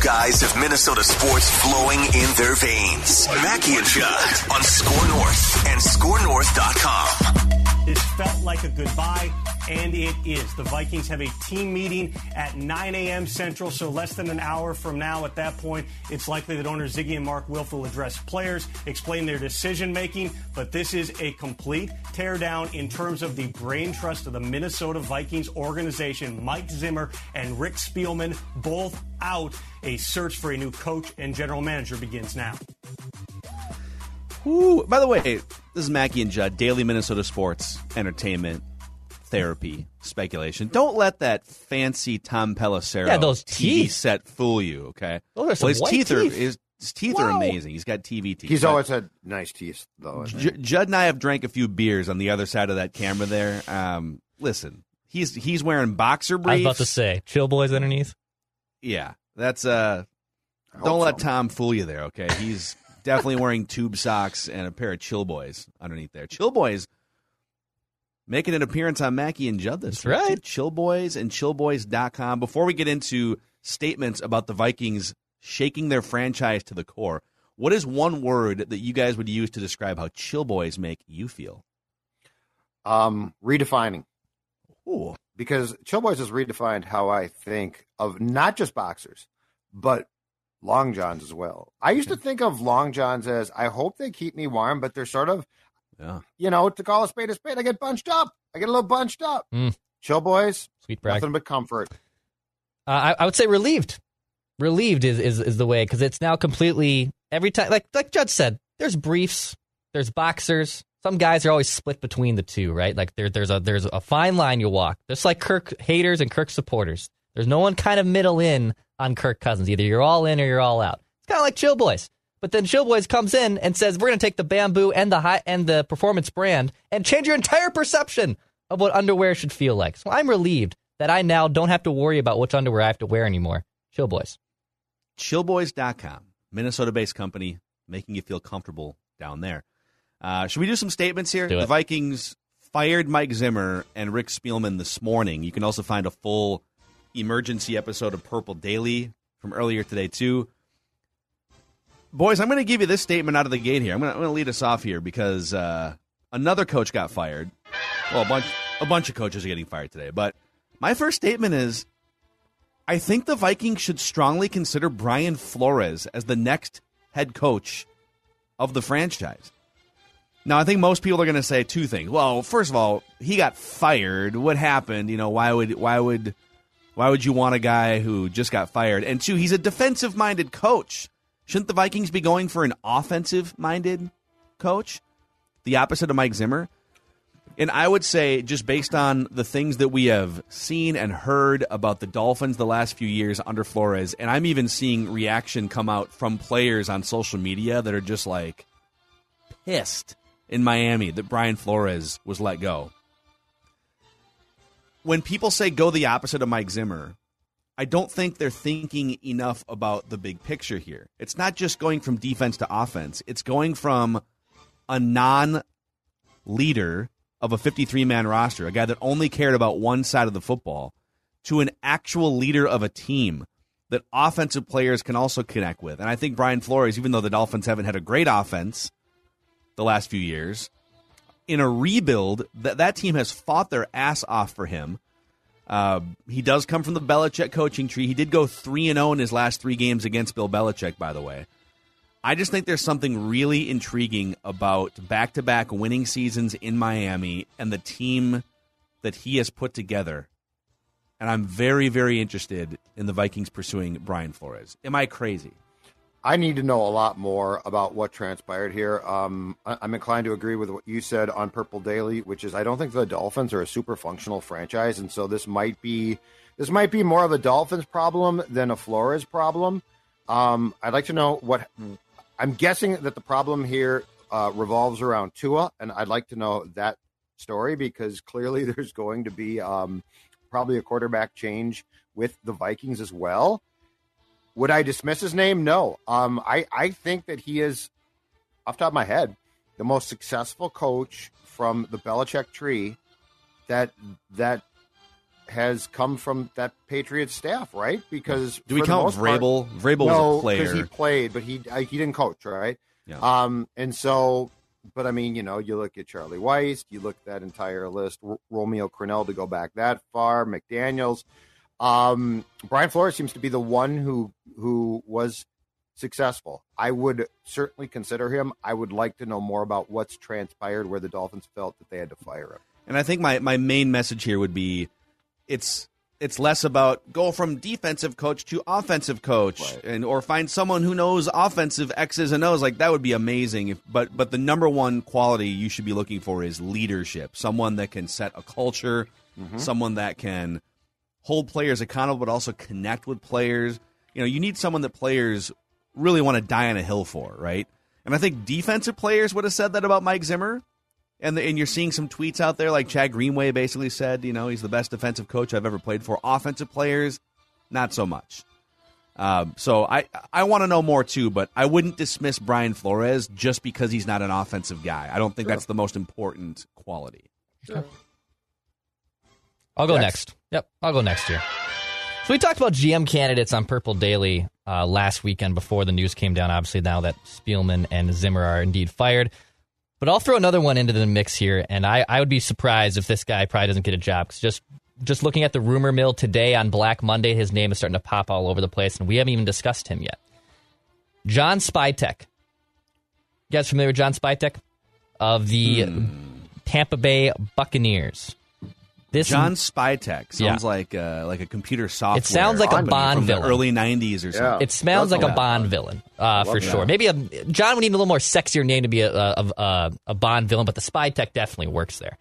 guys have Minnesota sports flowing in their veins. Mackie and Judd on Score North and ScoreNorth.com. This felt like a goodbye, and it is. The Vikings have a team meeting at 9 a.m. Central, so less than an hour from now. At that point, it's likely that owners Ziggy and Mark Wilf will address players, explain their decision-making, but this is a complete teardown in terms of the brain trust of the Minnesota Vikings organization. Mike Zimmer and Rick Spielman both out. A search for a new coach and general manager begins now. Ooh, by the way, this is Mackie and Judd, daily Minnesota sports, entertainment, therapy, speculation. Don't let that fancy Tom Pelissero those TV teeth set fool you, okay? Those are some his white teeth teeth. His teeth are amazing. He's got TV teeth. He's always had nice teeth, though. Judd and I have drank a few beers on the other side of that camera there. Listen, he's wearing boxer briefs. I was about to say, chill boys underneath. Yeah, that's don't let Tom fool you there, okay? He's definitely wearing tube socks and a pair of Chill Boys underneath there. Chill Boys making an appearance on Mackie and Judd this week. Right. Chill Boys and chillboys.com. Before we get into statements about the Vikings shaking their franchise to the core, what is one word that you guys would use to describe how Chill Boys make you feel? Redefining. Ooh. Because Chill Boys has redefined how I think of not just boxers, but long johns as well. I used to think of long johns as, I hope they keep me warm, but they're sort of, to call a spade, I get bunched up. I get a little bunched up. Chill Boys, sweet brag. Nothing but comfort. I would say relieved. Relieved is the way, because it's now completely, every time, like Judd said, there's briefs, there's boxers. Some guys are always split between the two, right? Like there's a fine line you walk. Just like Kirk haters and Kirk supporters. There's no one kind of middle in on Kirk Cousins. Either you're all in or you're all out. It's kind of like Chill Boys. But then Chill Boys comes in and says, we're going to take the bamboo and the performance brand and change your entire perception of what underwear should feel like. So I'm relieved that I now don't have to worry about which underwear I have to wear anymore. Chill Boys. Chillboys.com, Minnesota-based company, making you feel comfortable down there. Should we do some statements here? The Vikings fired Mike Zimmer and Rick Spielman this morning. You can also find a full emergency episode of Purple Daily from earlier today, too. Boys, I'm going to give you this statement out of the gate here. I'm going to lead us off here because another coach got fired. Well, a bunch of coaches are getting fired today. But my first statement is, I think the Vikings should strongly consider Brian Flores as the next head coach of the franchise. Now, I think most people are going to say two things. Well, first of all, he got fired. What happened? Why would you want a guy who just got fired? And two, he's a defensive-minded coach. Shouldn't the Vikings be going for an offensive-minded coach? The opposite of Mike Zimmer? And I would say, just based on the things that we have seen and heard about the Dolphins the last few years under Flores, and I'm even seeing reaction come out from players on social media that are just like pissed in Miami that Brian Flores was let go. When people say go the opposite of Mike Zimmer, I don't think they're thinking enough about the big picture here. It's not just going from defense to offense. It's going from a non-leader of a 53-man roster, a guy that only cared about one side of the football, to an actual leader of a team that offensive players can also connect with. And I think Brian Flores, even though the Dolphins haven't had a great offense the last few years, in a rebuild, that team has fought their ass off for him. He does come from the Belichick coaching tree. He did go 3-0 in his last 3 games against Bill Belichick, by the way. I just think there's something really intriguing about back-to-back winning seasons in Miami and the team that he has put together. And I'm very, very interested in the Vikings pursuing Brian Flores. Am I crazy? I need to know a lot more about what transpired here. I'm inclined to agree with what you said on Purple Daily, which is I don't think the Dolphins are a super functional franchise, and so this might be more of a Dolphins problem than a Flores problem. I'd like to know what I'm guessing that the problem here revolves around Tua, and I'd like to know that story because clearly there's going to be probably a quarterback change with the Vikings as well. Would I dismiss his name? No. I think that he is, off the top of my head, the most successful coach from the Belichick tree that has come from that Patriots staff, right? Because do we count Vrabel? Vrabel was a player because he played, but he didn't coach, right? Yeah. And so, but I mean, you look at Charlie Weiss, you look at that entire list, Romeo Crennel to go back that far, McDaniels. Brian Flores seems to be the one who was successful. I would certainly consider him. I would like to know more about what's transpired where the Dolphins felt that they had to fire him. And I think my main message here would be it's less about go from defensive coach to offensive coach, right, or find someone who knows offensive X's and O's. Like, that would be amazing. But the number one quality you should be looking for is leadership. Someone that can set a culture, someone that can hold players accountable, but also connect with players. You need someone that players really want to die on a hill for, right? And I think defensive players would have said that about Mike Zimmer. And you're seeing some tweets out there like Chad Greenway basically said, he's the best defensive coach I've ever played for. Offensive players, not so much. So I want to know more too, but I wouldn't dismiss Brian Flores just because he's not an offensive guy. I don't think that's the most important quality. Sure. I'll go next. Yep, I'll go next year. So we talked about GM candidates on Purple Daily last weekend before the news came down, obviously, now that Spielman and Zimmer are indeed fired. But I'll throw another one into the mix here, and I would be surprised if this guy probably doesn't get a job. Because just looking at the rumor mill today on Black Monday, his name is starting to pop all over the place, and we haven't even discussed him yet. John Spytek. You guys familiar with John Spytek? Of the Tampa Bay Buccaneers. John Spytek sounds like a computer software. It sounds like a Bond from villain. The early 90s or something. It smells like a Bond villain, for sure. Maybe John would need a little more sexier name to be a Bond villain, but the Spytek definitely works there.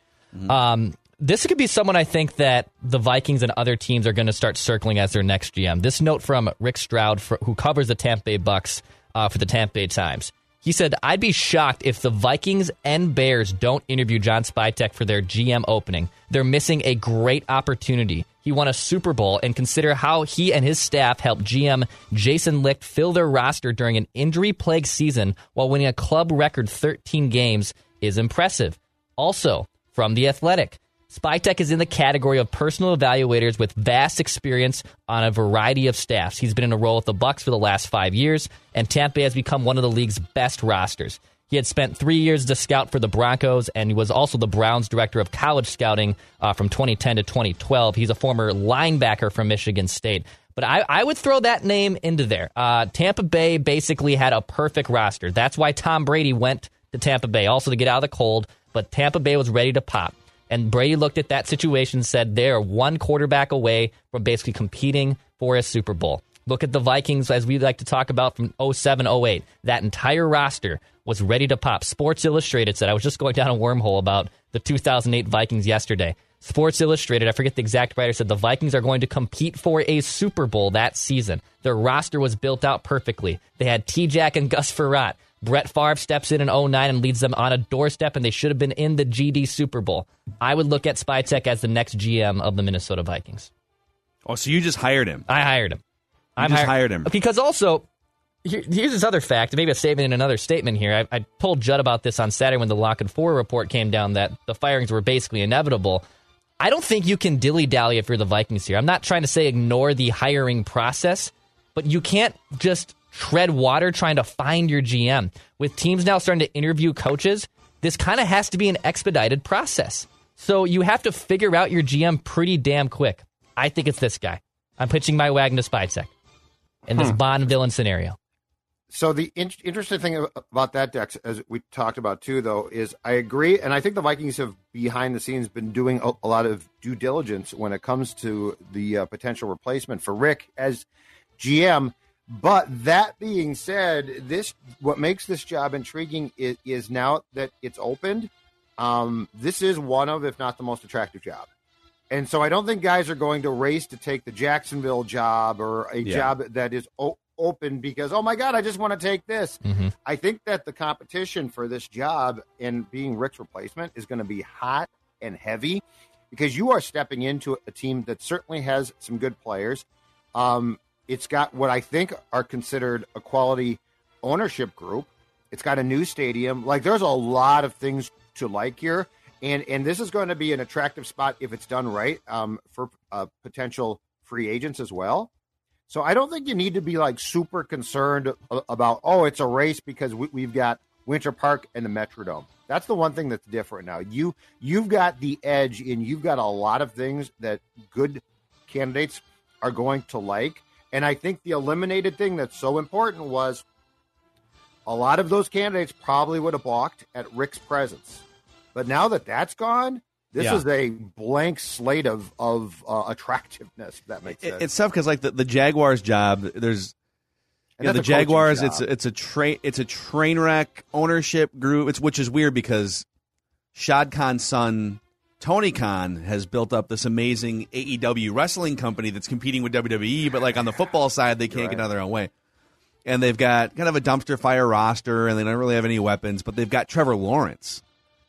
This could be someone I think that the Vikings and other teams are going to start circling as their next GM. This note from Rick Stroud, who covers the Tampa Bay Bucks for the Tampa Bay Times. He said, I'd be shocked if the Vikings and Bears don't interview John Spytek for their GM opening. They're missing a great opportunity. He won a Super Bowl, and consider how he and his staff helped GM Jason Licht fill their roster during an injury-plagued season while winning a club record 13 games is impressive. Also, from The Athletic, Spytek is in the category of personal evaluators with vast experience on a variety of staffs. He's been in a role with the Bucs for the last 5 years, and Tampa Bay has become one of the league's best rosters. He had spent 3 years as a scout for the Broncos, and he was also the Browns' director of college scouting from 2010 to 2012. He's a former linebacker from Michigan State. But I would throw that name into there. Tampa Bay basically had a perfect roster. That's why Tom Brady went to Tampa Bay, also to get out of the cold, but Tampa Bay was ready to pop. And Brady looked at that situation and said they're one quarterback away from basically competing for a Super Bowl. Look at the Vikings, as we like to talk about, from 07-08. That entire roster was ready to pop. Sports Illustrated said, I was just going down a wormhole about the 2008 Vikings yesterday. Sports Illustrated, I forget the exact writer, said the Vikings are going to compete for a Super Bowl that season. Their roster was built out perfectly. They had T-Jack and Gus Frerotte. Brett Favre steps in 09 and leads them on a doorstep, and they should have been in the GD Super Bowl. I would look at Spytek as the next GM of the Minnesota Vikings. Oh, so you just hired him? I hired him. I hired him. Because also, here's this other fact, maybe a statement in another statement here. I told Judd about this on Saturday when the Lock and Four report came down that the firings were basically inevitable. I don't think you can dilly-dally if you're the Vikings here. I'm not trying to say ignore the hiring process, but you can't just tread water trying to find your GM. With teams now starting to interview coaches, this kind of has to be an expedited process. So you have to figure out your GM pretty damn quick. I think it's this guy. I'm pitching my wagon to Spytek in this Bond villain scenario. So the interesting thing about that, Dex, as we talked about too, though, is I agree, and I think the Vikings have behind the scenes been doing a lot of due diligence when it comes to the potential replacement for Rick as GM. But that being said, what makes this job intriguing is now that it's opened, this is one of, if not the most attractive job. And so I don't think guys are going to race to take the Jacksonville job or a job that is open because, oh my God, I just want to take this. Mm-hmm. I think that the competition for this job and being Rick's replacement is going to be hot and heavy because you are stepping into a team that certainly has some good players. It's got what I think are considered a quality ownership group. It's got a new stadium. Like, there's a lot of things to like here. And this is going to be an attractive spot if it's done right for potential free agents as well. So I don't think you need to be like super concerned about, it's a race because we've got Winter Park and the Metrodome. That's the one thing that's different now. You've got the edge, and you've got a lot of things that good candidates are going to like. And I think the eliminated thing that's so important was a lot of those candidates probably would have balked at Rick's presence. But now that that's gone, this is a blank slate of attractiveness, if that makes sense. It's tough because like the Jaguars job, there's the Jaguars. It's a train wreck ownership group. Which is weird because Shad Khan's son Tony Khan has built up this amazing AEW wrestling company that's competing with WWE, but like on the football side, they can't get out of their own way. And they've got kind of a dumpster fire roster, and they don't really have any weapons, but they've got Trevor Lawrence.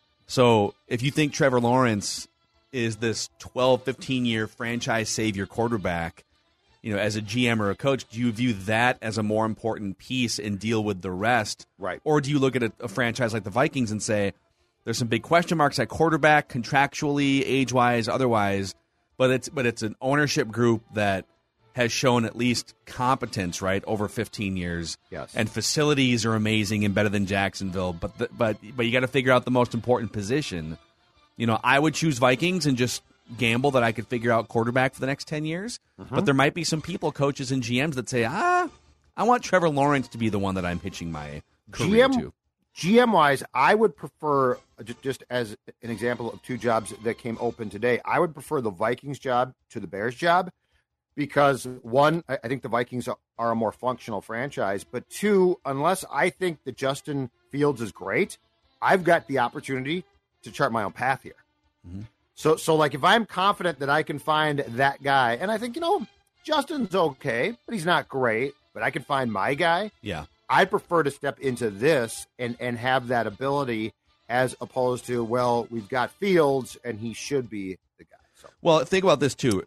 So if you think Trevor Lawrence is this 12, 15-year franchise savior quarterback, as a GM or a coach, do you view that as a more important piece and deal with the rest? Right. Or do you look at a franchise like the Vikings and say, there's some big question marks at quarterback, contractually, age-wise, otherwise, but it's an ownership group that has shown at least competence, right, over 15 years. Yes. And facilities are amazing and better than Jacksonville, but you got to figure out the most important position. I would choose Vikings and just gamble that I could figure out quarterback for the next 10 years. Mm-hmm. But there might be some people, coaches and GMs that say, I want Trevor Lawrence to be the one that I'm pitching my career to. GM-wise, I would prefer, just as an example of two jobs that came open today, I would prefer the Vikings job to the Bears job. Because, one, I think the Vikings are a more functional franchise. But, two, unless I think that Justin Fields is great, I've got the opportunity to chart my own path here. Mm-hmm. So like, if I'm confident that I can find that guy, and I think, Justin's okay, but he's not great, but I can find my guy. Yeah. I'd prefer to step into this and have that ability as opposed to, we've got Fields, and he should be the guy. So. Well, think about this, too.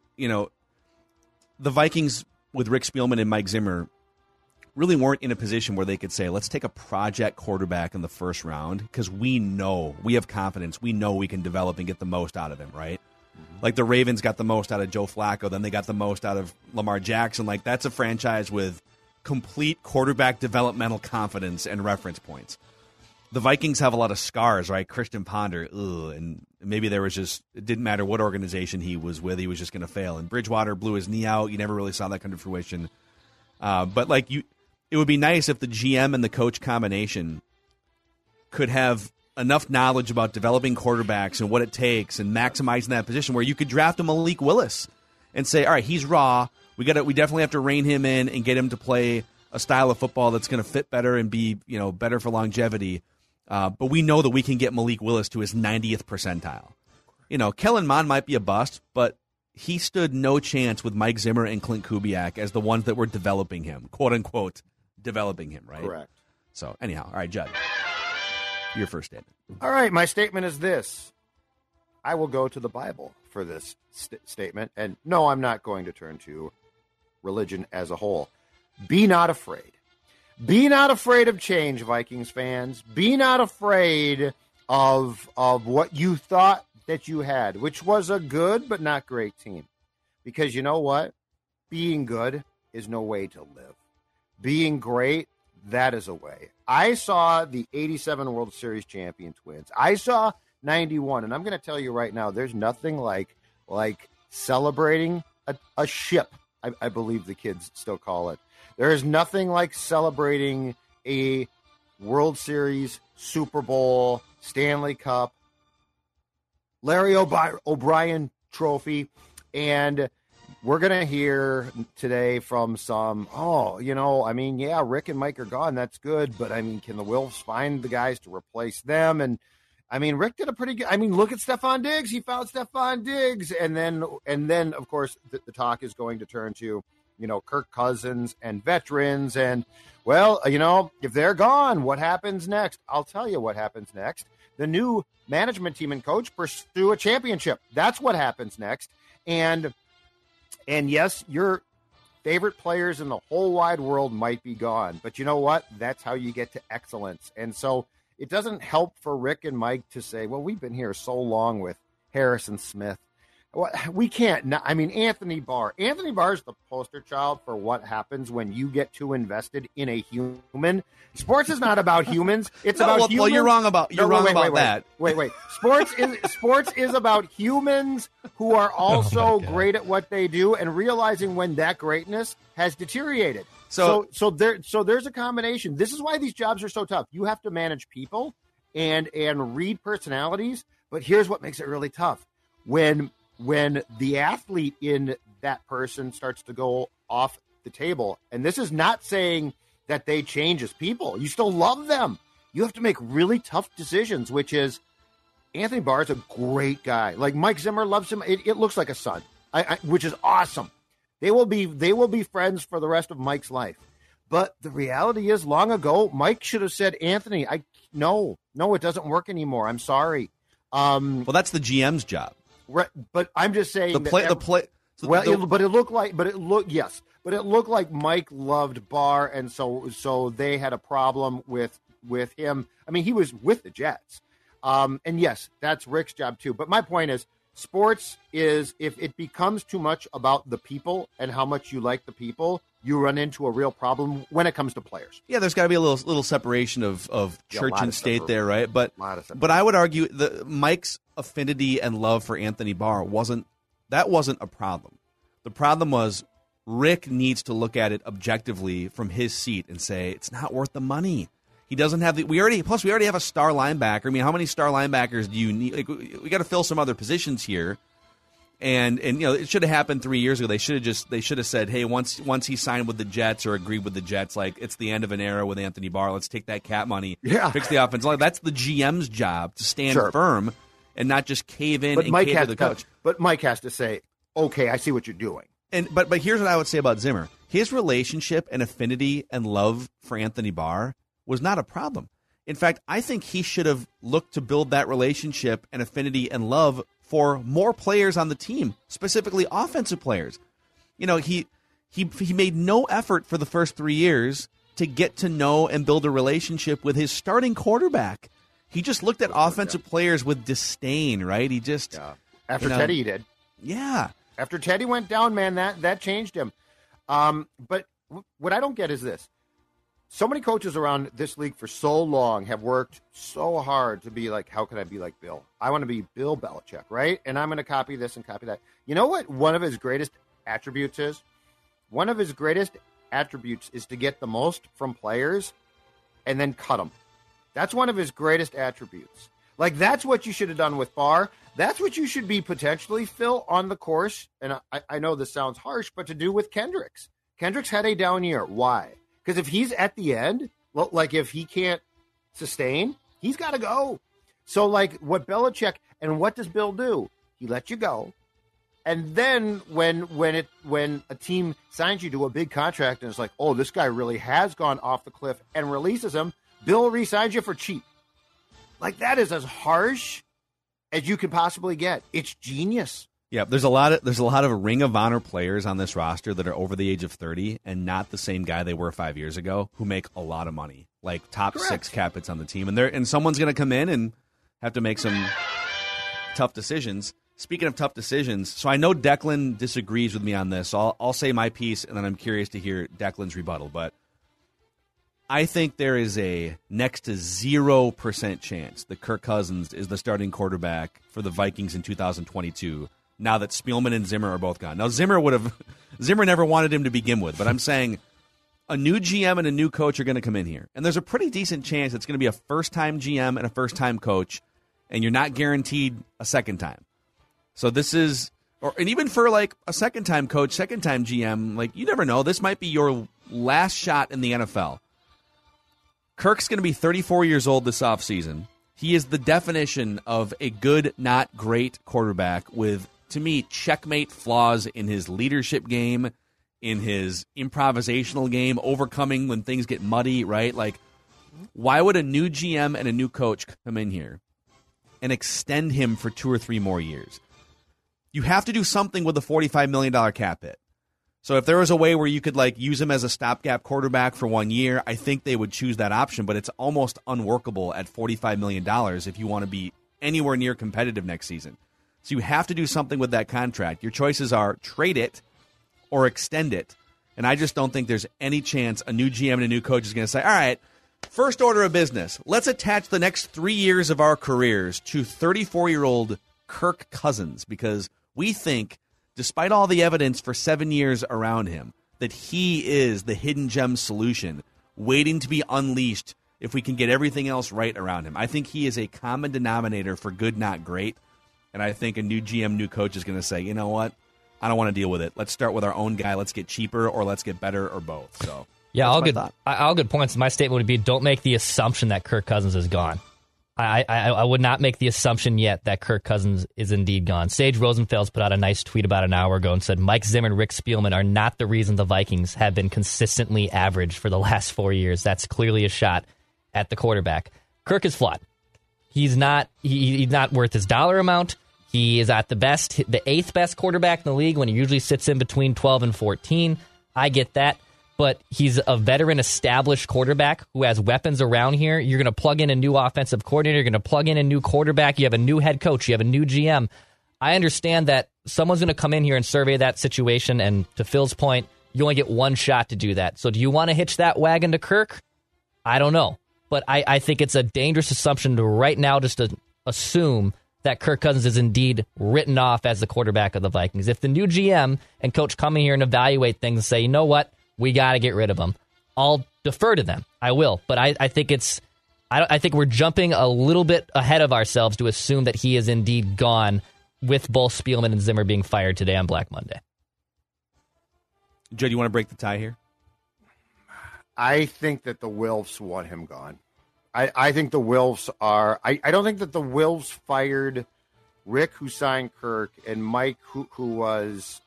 The Vikings with Rick Spielman and Mike Zimmer really weren't in a position where they could say, let's take a project quarterback in the first round because we have confidence. We know we can develop and get the most out of him, right? Mm-hmm. Like the Ravens got the most out of Joe Flacco, then they got the most out of Lamar Jackson. Like that's a franchise with complete quarterback developmental confidence and reference points. The Vikings have a lot of scars, right? Christian Ponder, and maybe it didn't matter what organization he was with, he was just going to fail. And Bridgewater blew his knee out. You never really saw that come to fruition. But it would be nice if the GM and the coach combination could have enough knowledge about developing quarterbacks and what it takes and maximizing that position where you could draft a Malik Willis and say, all right, he's raw. We definitely have to rein him in and get him to play a style of football that's going to fit better and be, better for longevity. But we know that we can get Malik Willis to his 90th percentile. Kellen Mond might be a bust, but he stood no chance with Mike Zimmer and Clint Kubiak as the ones that were developing him, quote unquote, developing him, right? Correct. So anyhow, all right, Judd, your first statement. All right, my statement is this. I will go to the Bible for this statement. And no, I'm not going to turn to religion as a whole. Be not afraid. Be not afraid of change, Vikings fans. Be not afraid of what you thought that you had, which was a good but not great team. Because you know what? Being good is no way to live. Being great, that is a way. I saw the 87 World Series champion Twins. I saw 91, and I'm going to tell you right now, there's nothing like celebrating a ship, I believe the kids still call it. There is nothing like celebrating a World Series, Super Bowl, Stanley Cup, Larry O'Brien trophy, and we're going to hear today from some, Rick and Mike are gone. That's good. But, can the Wolves find the guys to replace them? And, Rick did a pretty good – look at Stephon Diggs. He found Stephon Diggs. And then of course, the talk is going to turn to, Kirk Cousins and veterans. And, if they're gone, what happens next? I'll tell you what happens next. The new management team and coach pursue a championship. That's what happens next. And yes, your favorite players in the whole wide world might be gone. But you know what? That's how you get to excellence. And so it doesn't help for Rick and Mike to say, well, we've been here so long with Harrison Smith. We can't. I mean, Anthony Barr. Anthony Barr is the poster child for what happens when you get too invested in a human. Sports is not about humans. It's about humans. Well, you're wrong about that. Wait. Sports is about humans who are also great at what they do and realizing when that greatness has deteriorated. So there's a combination. This is why these jobs are so tough. You have to manage people and read personalities. But here's what makes it really tough. When the athlete in that person starts to go off the table, and this is not saying that they change as people. You still love them. You have to make really tough decisions, which is Anthony Barr is a great guy. Like Mike Zimmer loves him. It looks like a son, which is awesome. They will be friends for the rest of Mike's life. But the reality is, long ago, Mike should have said, Anthony, no, it doesn't work anymore. I'm sorry. Well, that's the GM's job. Right, but I'm just saying but it looked like Mike loved Barr, and so they had a problem with him. I mean, he was with the Jets, and yes, that's Rick's job too. But my point is, sports is if it becomes too much about the people and how much you like the people, you run into a real problem when it comes to players. Yeah, there's got to be a little separation of church and state there, right? But I would argue that Mike's affinity and love for Anthony Barr wasn't a problem. The problem was Rick needs to look at it objectively from his seat and say it's not worth the money. He doesn't have we already have a star linebacker. I mean, how many star linebackers do you need? Like, we got to fill some other positions here. And you know, it should have happened 3 years ago. They should have said, hey, once he signed with the Jets or agreed with the Jets, like it's the end of an era with Anthony Barr. Let's take that cap money, fix the offense. That's the GM's job to stand firm and not just cave in and cater to the coach. But Mike has to say, okay, I see what you're doing. But here's what I would say about Zimmer: his relationship and affinity and love for Anthony Barr was not a problem. In fact, I think he should have looked to build that relationship and affinity and love for more players on the team, specifically offensive players. You know, he made no effort for the first 3 years to get to know and build a relationship with his starting quarterback. He just looked at offensive players with disdain, right? He just after Teddy he did. Yeah. After Teddy went down, man, that changed him. But what I don't get is this. So many coaches around this league for so long have worked so hard to be like, how can I be like Bill? I want to be Bill Belichick, right? And I'm going to copy this and copy that. You know what one of his greatest attributes is? One of his greatest attributes is to get the most from players and then cut them. That's one of his greatest attributes. Like, that's what you should have done with Barr. That's what you should be potentially, Phil, on the course. And I know this sounds harsh, but to do with Kendricks. Kendricks had a down year. Why? Because if he's at the end, well, like if he can't sustain, he's got to go. So like what Belichick, and what does Bill do? He lets you go. And then when a team signs you to a big contract and it's like, oh, this guy really has gone off the cliff and releases him, Bill re-signs you for cheap. Like, that is as harsh as you can possibly get. It's genius. Yeah, there's a lot of Ring of Honor players on this roster that are over the age of 30 and not the same guy they were 5 years ago, who make a lot of money, like top six cap hits on the team, and someone's going to come in and have to make some tough decisions. Speaking of tough decisions, so I know Declan disagrees with me on this. So I'll say my piece, and then I'm curious to hear Declan's rebuttal. But I think there is a next to 0% chance that Kirk Cousins is the starting quarterback for the Vikings in 2022. Now that Spielman and Zimmer are both gone. Now, Zimmer never wanted him to begin with, but I'm saying a new GM and a new coach are going to come in here. And there's a pretty decent chance it's going to be a first-time GM and a first-time coach, and you're not guaranteed a second time. So this is, and even for like a second-time coach, second-time GM, like you never know. This might be your last shot in the NFL. Kirk's going to be 34 years old this offseason. He is the definition of a good, not great quarterback with, to me, checkmate flaws in his leadership game, in his improvisational game, overcoming when things get muddy, right? Like, why would a new GM and a new coach come in here and extend him for 2 or 3 more years? You have to do something with a $45 million cap hit. So if there was a way where you could use him as a stopgap quarterback for 1 year, I think they would choose that option, but it's almost unworkable at $45 million if you want to be anywhere near competitive next season. So you have to do something with that contract. Your choices are trade it or extend it. And I just don't think there's any chance a new GM and a new coach is going to say, all right, first order of business, let's attach the next 3 years of our careers to 34-year-old Kirk Cousins, because we think, despite all the evidence for 7 years around him, that he is the hidden gem solution waiting to be unleashed if we can get everything else right around him. I think he is a common denominator for good, not great. And I think a new GM, new coach is going to say, you know what? I don't want to deal with it. Let's start with our own guy. Let's get cheaper, or let's get better, or both. So yeah, all good points. My statement would be, don't make the assumption that Kirk Cousins is gone. I would not make the assumption yet that Kirk Cousins is indeed gone. Sage Rosenfels put out a nice tweet about an hour ago and said Mike Zimmer and Rick Spielman are not the reason the Vikings have been consistently average for the last 4 years. That's clearly a shot at the quarterback. Kirk is flawed. He's not worth his dollar amount. He is at the best, the 8th best quarterback in the league when he usually sits in between 12 and 14. I get that. But he's a veteran, established quarterback who has weapons around here. You're going to plug in a new offensive coordinator. You're going to plug in a new quarterback. You have a new head coach. You have a new GM. I understand that someone's going to come in here and survey that situation. And to Phil's point, you only get one shot to do that. So do you want to hitch that wagon to Kirk? I don't know. But I think it's a dangerous assumption to right now just to assume that Kirk Cousins is indeed written off as the quarterback of the Vikings. If the new GM and coach come in here and evaluate things and say, you know what? We got to get rid of him, I'll defer to them. I will. But I think I think we're jumping a little bit ahead of ourselves to assume that he is indeed gone, with both Spielman and Zimmer being fired today on Black Monday. Joe, do you want to break the tie here? I think that the Wilfs want him gone. I think the Wilfs are... I don't think that the Wilfs fired Rick, who signed Kirk, and Mike, who was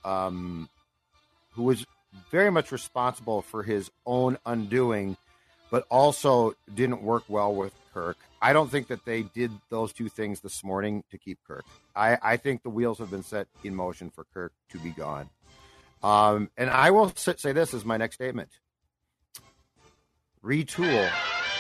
very much responsible for his own undoing, but also didn't work well with Kirk. I don't think that they did those two things this morning to keep Kirk. I think the wheels have been set in motion for Kirk to be gone. And I will say this as my next statement. Retool,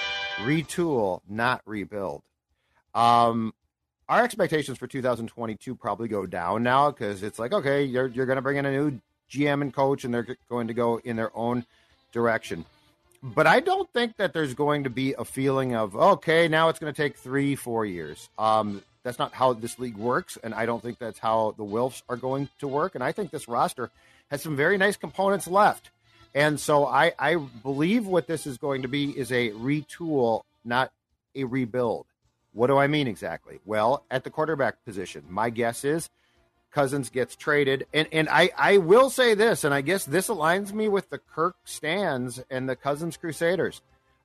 not rebuild. Our expectations for 2022 probably go down now, because it's like, okay, you're going to bring in a new GM and coach, and they're going to go in their own direction. But I don't think that there's going to be a feeling of, okay, now it's going to take 3-4 years. That's not how this league works, and I don't think that's how the Wilfs are going to work. And I think this roster has some very nice components left. And so I believe what this is going to be is a retool, not a rebuild. What do I mean exactly? Well, at the quarterback position, my guess is Cousins gets traded. And I will say this, and I guess this aligns me with the Kirk Stans and the Cousins Crusaders.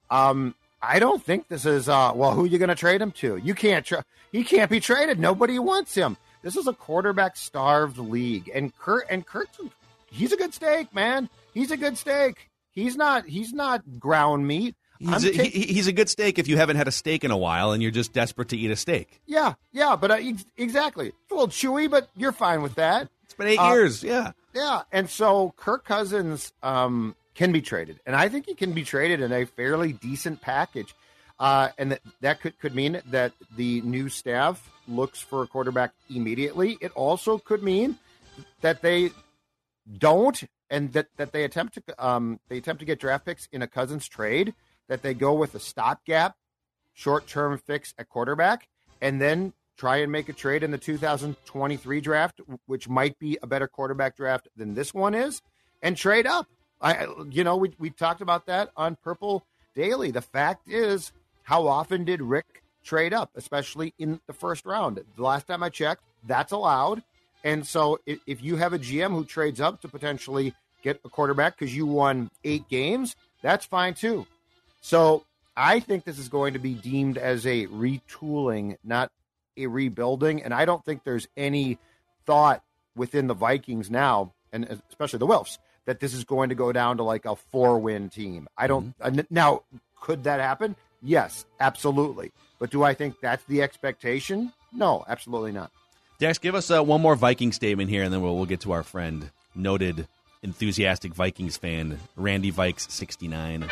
I don't think this is, who are you going to trade him to? He can't be traded. Nobody wants him. This is a quarterback-starved league. And Kirk, he's a good steak, man. He's a good steak. He's not ground meat. He's a good steak if you haven't had a steak in a while and you're just desperate to eat a steak. Yeah, but exactly. It's a little chewy, but you're fine with that. It's been 8 years, yeah. Yeah, and so Kirk Cousins can be traded, and I think he can be traded in a fairly decent package, and that could mean that the new staff looks for a quarterback immediately. It also could mean that they don't, and that they attempt to get draft picks in a Cousins trade, that they go with a stopgap, short-term fix at quarterback, and then try and make a trade in the 2023 draft, which might be a better quarterback draft than this one is, and trade up. We talked about that on Purple Daily. The fact is, how often did Rick trade up, especially in the first round? The last time I checked, that's allowed. And so if you have a GM who trades up to potentially get a quarterback because you won 8 games, that's fine too. So I think this is going to be deemed as a retooling, not a rebuilding. And I don't think there's any thought within the Vikings now, and especially the Wilfs, that this is going to go down to like a 4-win team. I don't. Now, could that happen? Yes, absolutely. But do I think that's the expectation? No, absolutely not. Dex, give us one more Viking statement here, and then we'll get to our friend, noted enthusiastic Vikings fan, Randy Vikes 69.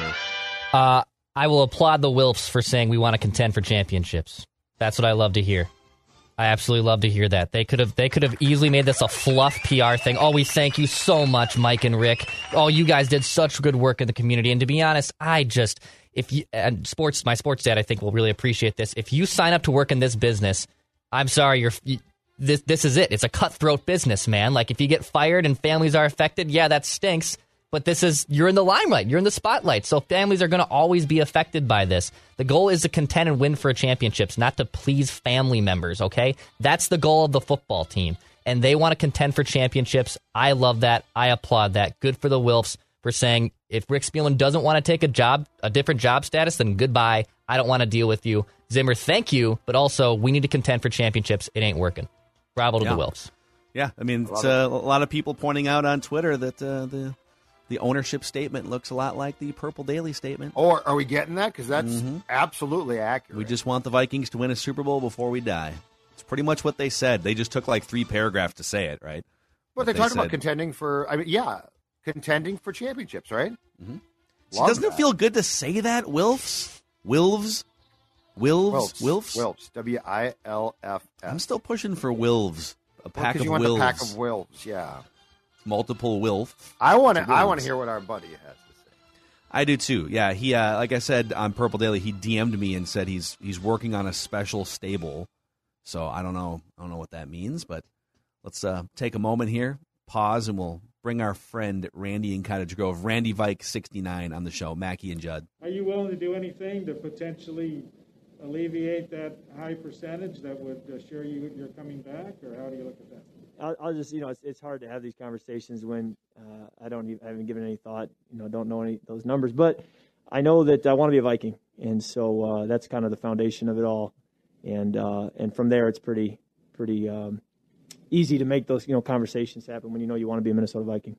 I will applaud the Wilfs for saying we want to contend for championships. That's what I love to hear. I absolutely love to hear that. They could have easily made this a fluff PR thing. Oh, we thank you so much, Mike and Rick. Oh, you guys did such good work in the community. And to be honest, my sports dad, I think, will really appreciate this. If you sign up to work in this business, I'm sorry, this is it. It's a cutthroat business, man. Like, if you get fired and families are affected, yeah, that stinks. But you're in the limelight. You're in the spotlight. So families are going to always be affected by this. The goal is to contend and win for championships, not to please family members, okay? That's the goal of the football team. And they want to contend for championships. I love that. I applaud that. Good for the Wilfs for saying, if Rick Spielman doesn't want to take a different job status, then goodbye. I don't want to deal with you. Zimmer, thank you. But also, we need to contend for championships. It ain't working. Bravo to the Wilfs. Yeah, I mean, it's a lot of people pointing out on Twitter that the ownership statement looks a lot like the Purple Daily statement. Or are we getting that? Because that's absolutely accurate. We just want the Vikings to win a Super Bowl before we die. It's pretty much what they said. They just took like 3 paragraphs to say it, right? But they talked about contending for, contending for championships, right? Mm-hmm. So doesn't it feel good to say that, Wilfs? Wilfs? WILFS. I'm still pushing for Wilfs. A pack of Wilfs. A pack of Wilfs, yeah. Multiple Wilf. I want to hear what our buddy has to say. I do too. Yeah, he like I said on Purple Daily, he DM'd me and said he's working on a special stable. So I don't know what that means, but let's take a moment here, pause, and we'll bring our friend Randy in Cottage Grove, Randy Vike 69 on the show, Mackie and Judd. Are you willing to do anything to potentially alleviate that high percentage that would assure you you're coming back, or how do you look at that? I'll just, it's hard to have these conversations when I haven't given any thought, don't know any of those numbers. But I know that I want to be a Viking, and so that's kind of the foundation of it all. And from there, it's pretty easy to make those conversations happen when you want to be a Minnesota Viking.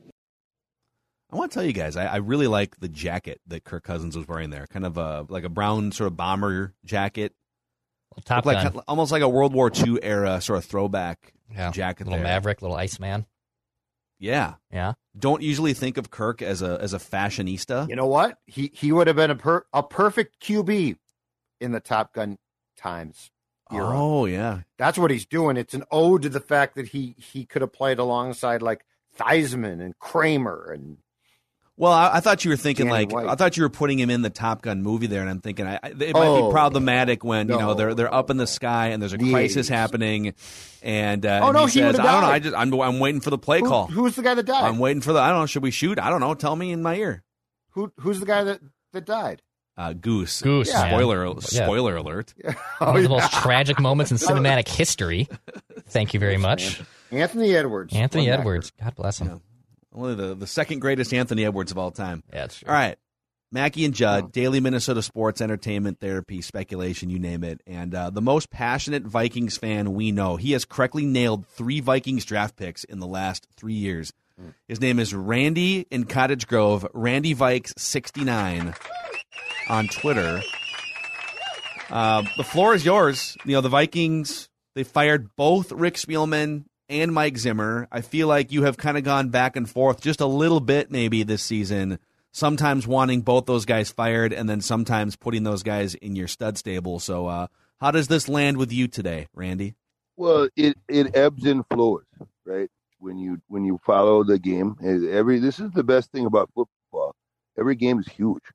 I want to tell you guys, I really like the jacket that Kirk Cousins was wearing there, kind of like a brown sort of bomber jacket. Top Gun. Almost like a World War II era sort of throwback jacket. Little there. Maverick, little Iceman. Yeah. Yeah. Don't usually think of Kirk as a fashionista. You know what? He would have been a perfect QB in the Top Gun times era. Oh, yeah. That's what he's doing. It's an ode to the fact that he could have played alongside like Theismann and Kramer and. Well, I thought you were thinking Danny White. I thought you were putting him in the Top Gun movie there, and I'm thinking it might be problematic when they're up in the sky and there's a crisis happening, and he says, I don't know, I'm waiting for the play call. Who's the guy that died? I'm waiting for I don't know, should we shoot? I don't know. Tell me in my ear. Who's the guy that died? Goose. Yeah. Spoiler alert. One of the most tragic moments in cinematic history. Thank you very much, Anthony Edwards. God bless him. Yeah. Only the second greatest Anthony Edwards of all time. Yeah, that's true. All right. Mackie and Judd, daily Minnesota sports, entertainment, therapy, speculation, you name it. And the most passionate Vikings fan we know. He has correctly nailed 3 Vikings draft picks in the last 3 years. His name is Randy in Cottage Grove, Randy Vikes 69 on Twitter. The floor is yours. The Vikings, they fired both Rick Spielman and Mike Zimmer. I feel like you have kind of gone back and forth just a little bit maybe this season, sometimes wanting both those guys fired and then sometimes putting those guys in your stud stable. So how does this land with you today, Randy? Well, it ebbs and flows, right? When you follow the game, this is the best thing about football. Every game is huge.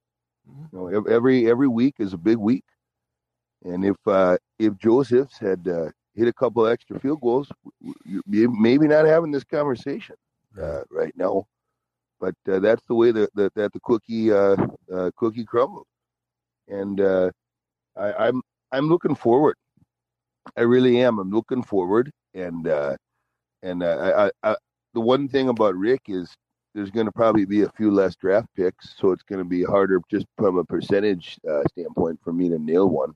Every week is a big week. And if Josephs had hit a couple extra field goals, maybe not having this conversation right now. But that's the way that the cookie crumbled. And I'm looking forward. I really am. I'm looking forward. And I the one thing about Rick is there's going to probably be a few less draft picks, so it's going to be harder just from a percentage standpoint for me to nail one.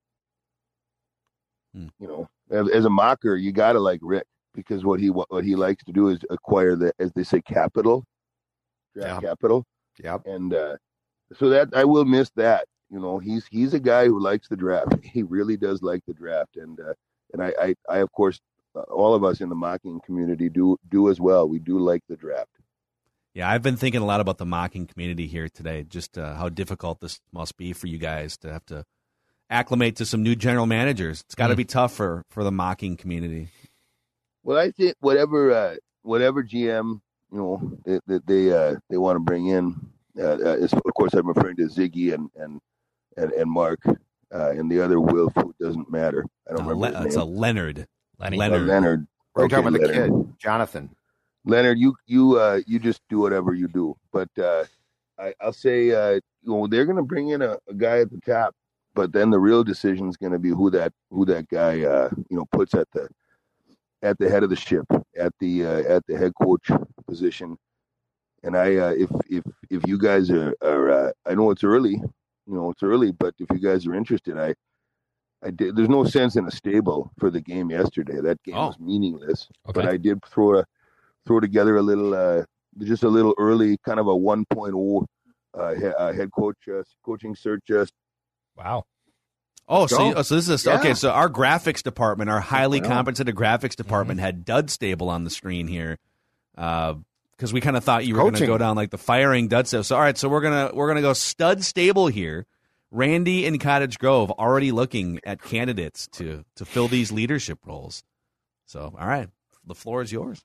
As a mocker, you got to like Rick because what he likes to do is acquire as they say, capital, draft capital. Yeah. And so that I will miss that. He's a guy who likes the draft. He really does like the draft, and I of course all of us in the mocking community do as well. We do like the draft. Yeah, I've been thinking a lot about the mocking community here today, just how difficult this must be for you guys to have to acclimate to some new general managers. It's got to be tough for the mocking community. Well, I think whatever GM they want to bring in, of course I'm referring to Ziggy and Mark and the other Wilf, who doesn't matter. I don't remember his name. Leonard. Leonard. We're talking about the Leonard. kid, Jonathan. Leonard, you just do whatever you do, but I'll say they're going to bring in a guy at the top, but then the real decision is going to be who that guy puts at the head of the ship, at the head coach position. And if you guys are I know it's early, but if you guys are interested, there's no sense in a stable for the game yesterday. That game was meaningless. Okay. But I did throw together a little, just a little early, kind of a 1.0 head coach coaching search. Wow. Oh, so this is okay. So our graphics department, our highly competent graphics department, had Dud Stable on the screen here, because we kind of thought you were going to go down like the firing Dud Stable. So all right, so we're gonna go Stud Stable here. Randy in Cottage Grove already looking at candidates to fill these leadership roles. So all right, the floor is yours.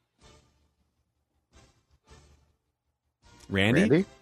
Randy,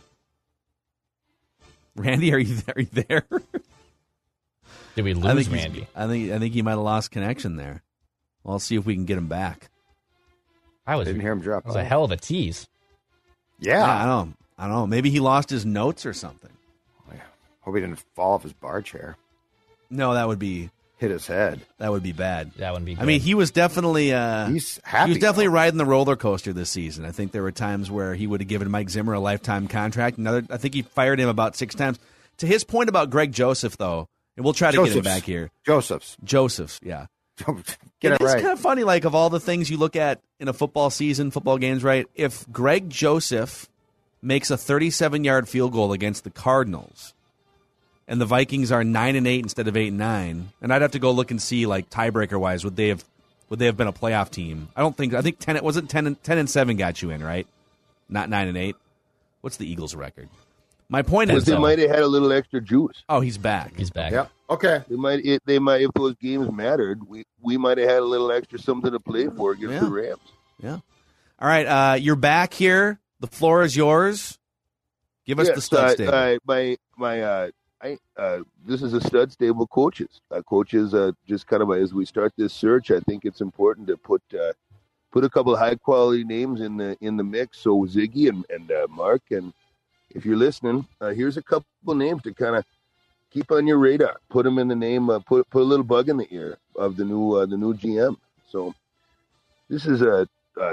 are you there? Did we lose Randy? I think he might have lost connection there. Well, let's see if we can get him back. I didn't hear him drop. It was a hell of a tease. Yeah. I don't know. Maybe he lost his notes or something. Hope he didn't fall off his bar chair. No, that would be hit his head. That would be bad. That wouldn't be good. I mean, he was definitely he's happy. He was definitely riding the roller coaster this season. I think there were times where he would have given Mike Zimmer a lifetime contract. I think he fired him about 6 times. To his point about Greg Joseph, though, and we'll try to get him back here. Joseph's, yeah. Get it right. It's kind of funny, like, of all the things you look at in a football season, football games, right? If Greg Joseph makes a 37-yard field goal against the Cardinals, and the Vikings are 9-8 instead of 8-9, and I'd have to go look and see, like, tiebreaker-wise, would they have been a playoff team? I think 10-7 got you in, right? Not 9-8. What's the Eagles' record? My point is, they might have had a little extra juice. Oh, he's back. Yeah. Okay. They might if those games mattered, we might have had a little extra something to play for against the Rams. Yeah. All right, you're back here. The floor is yours. Give us the stud stable. This is a stud stable coaches. Coaches, just kind of as we start this search, I think it's important to put a couple of high quality names in the mix. So Ziggy and Mark, and if you're listening, here's a couple names to kind of keep on your radar. Put them in the name. Put a little bug in the ear of the new GM. So this is a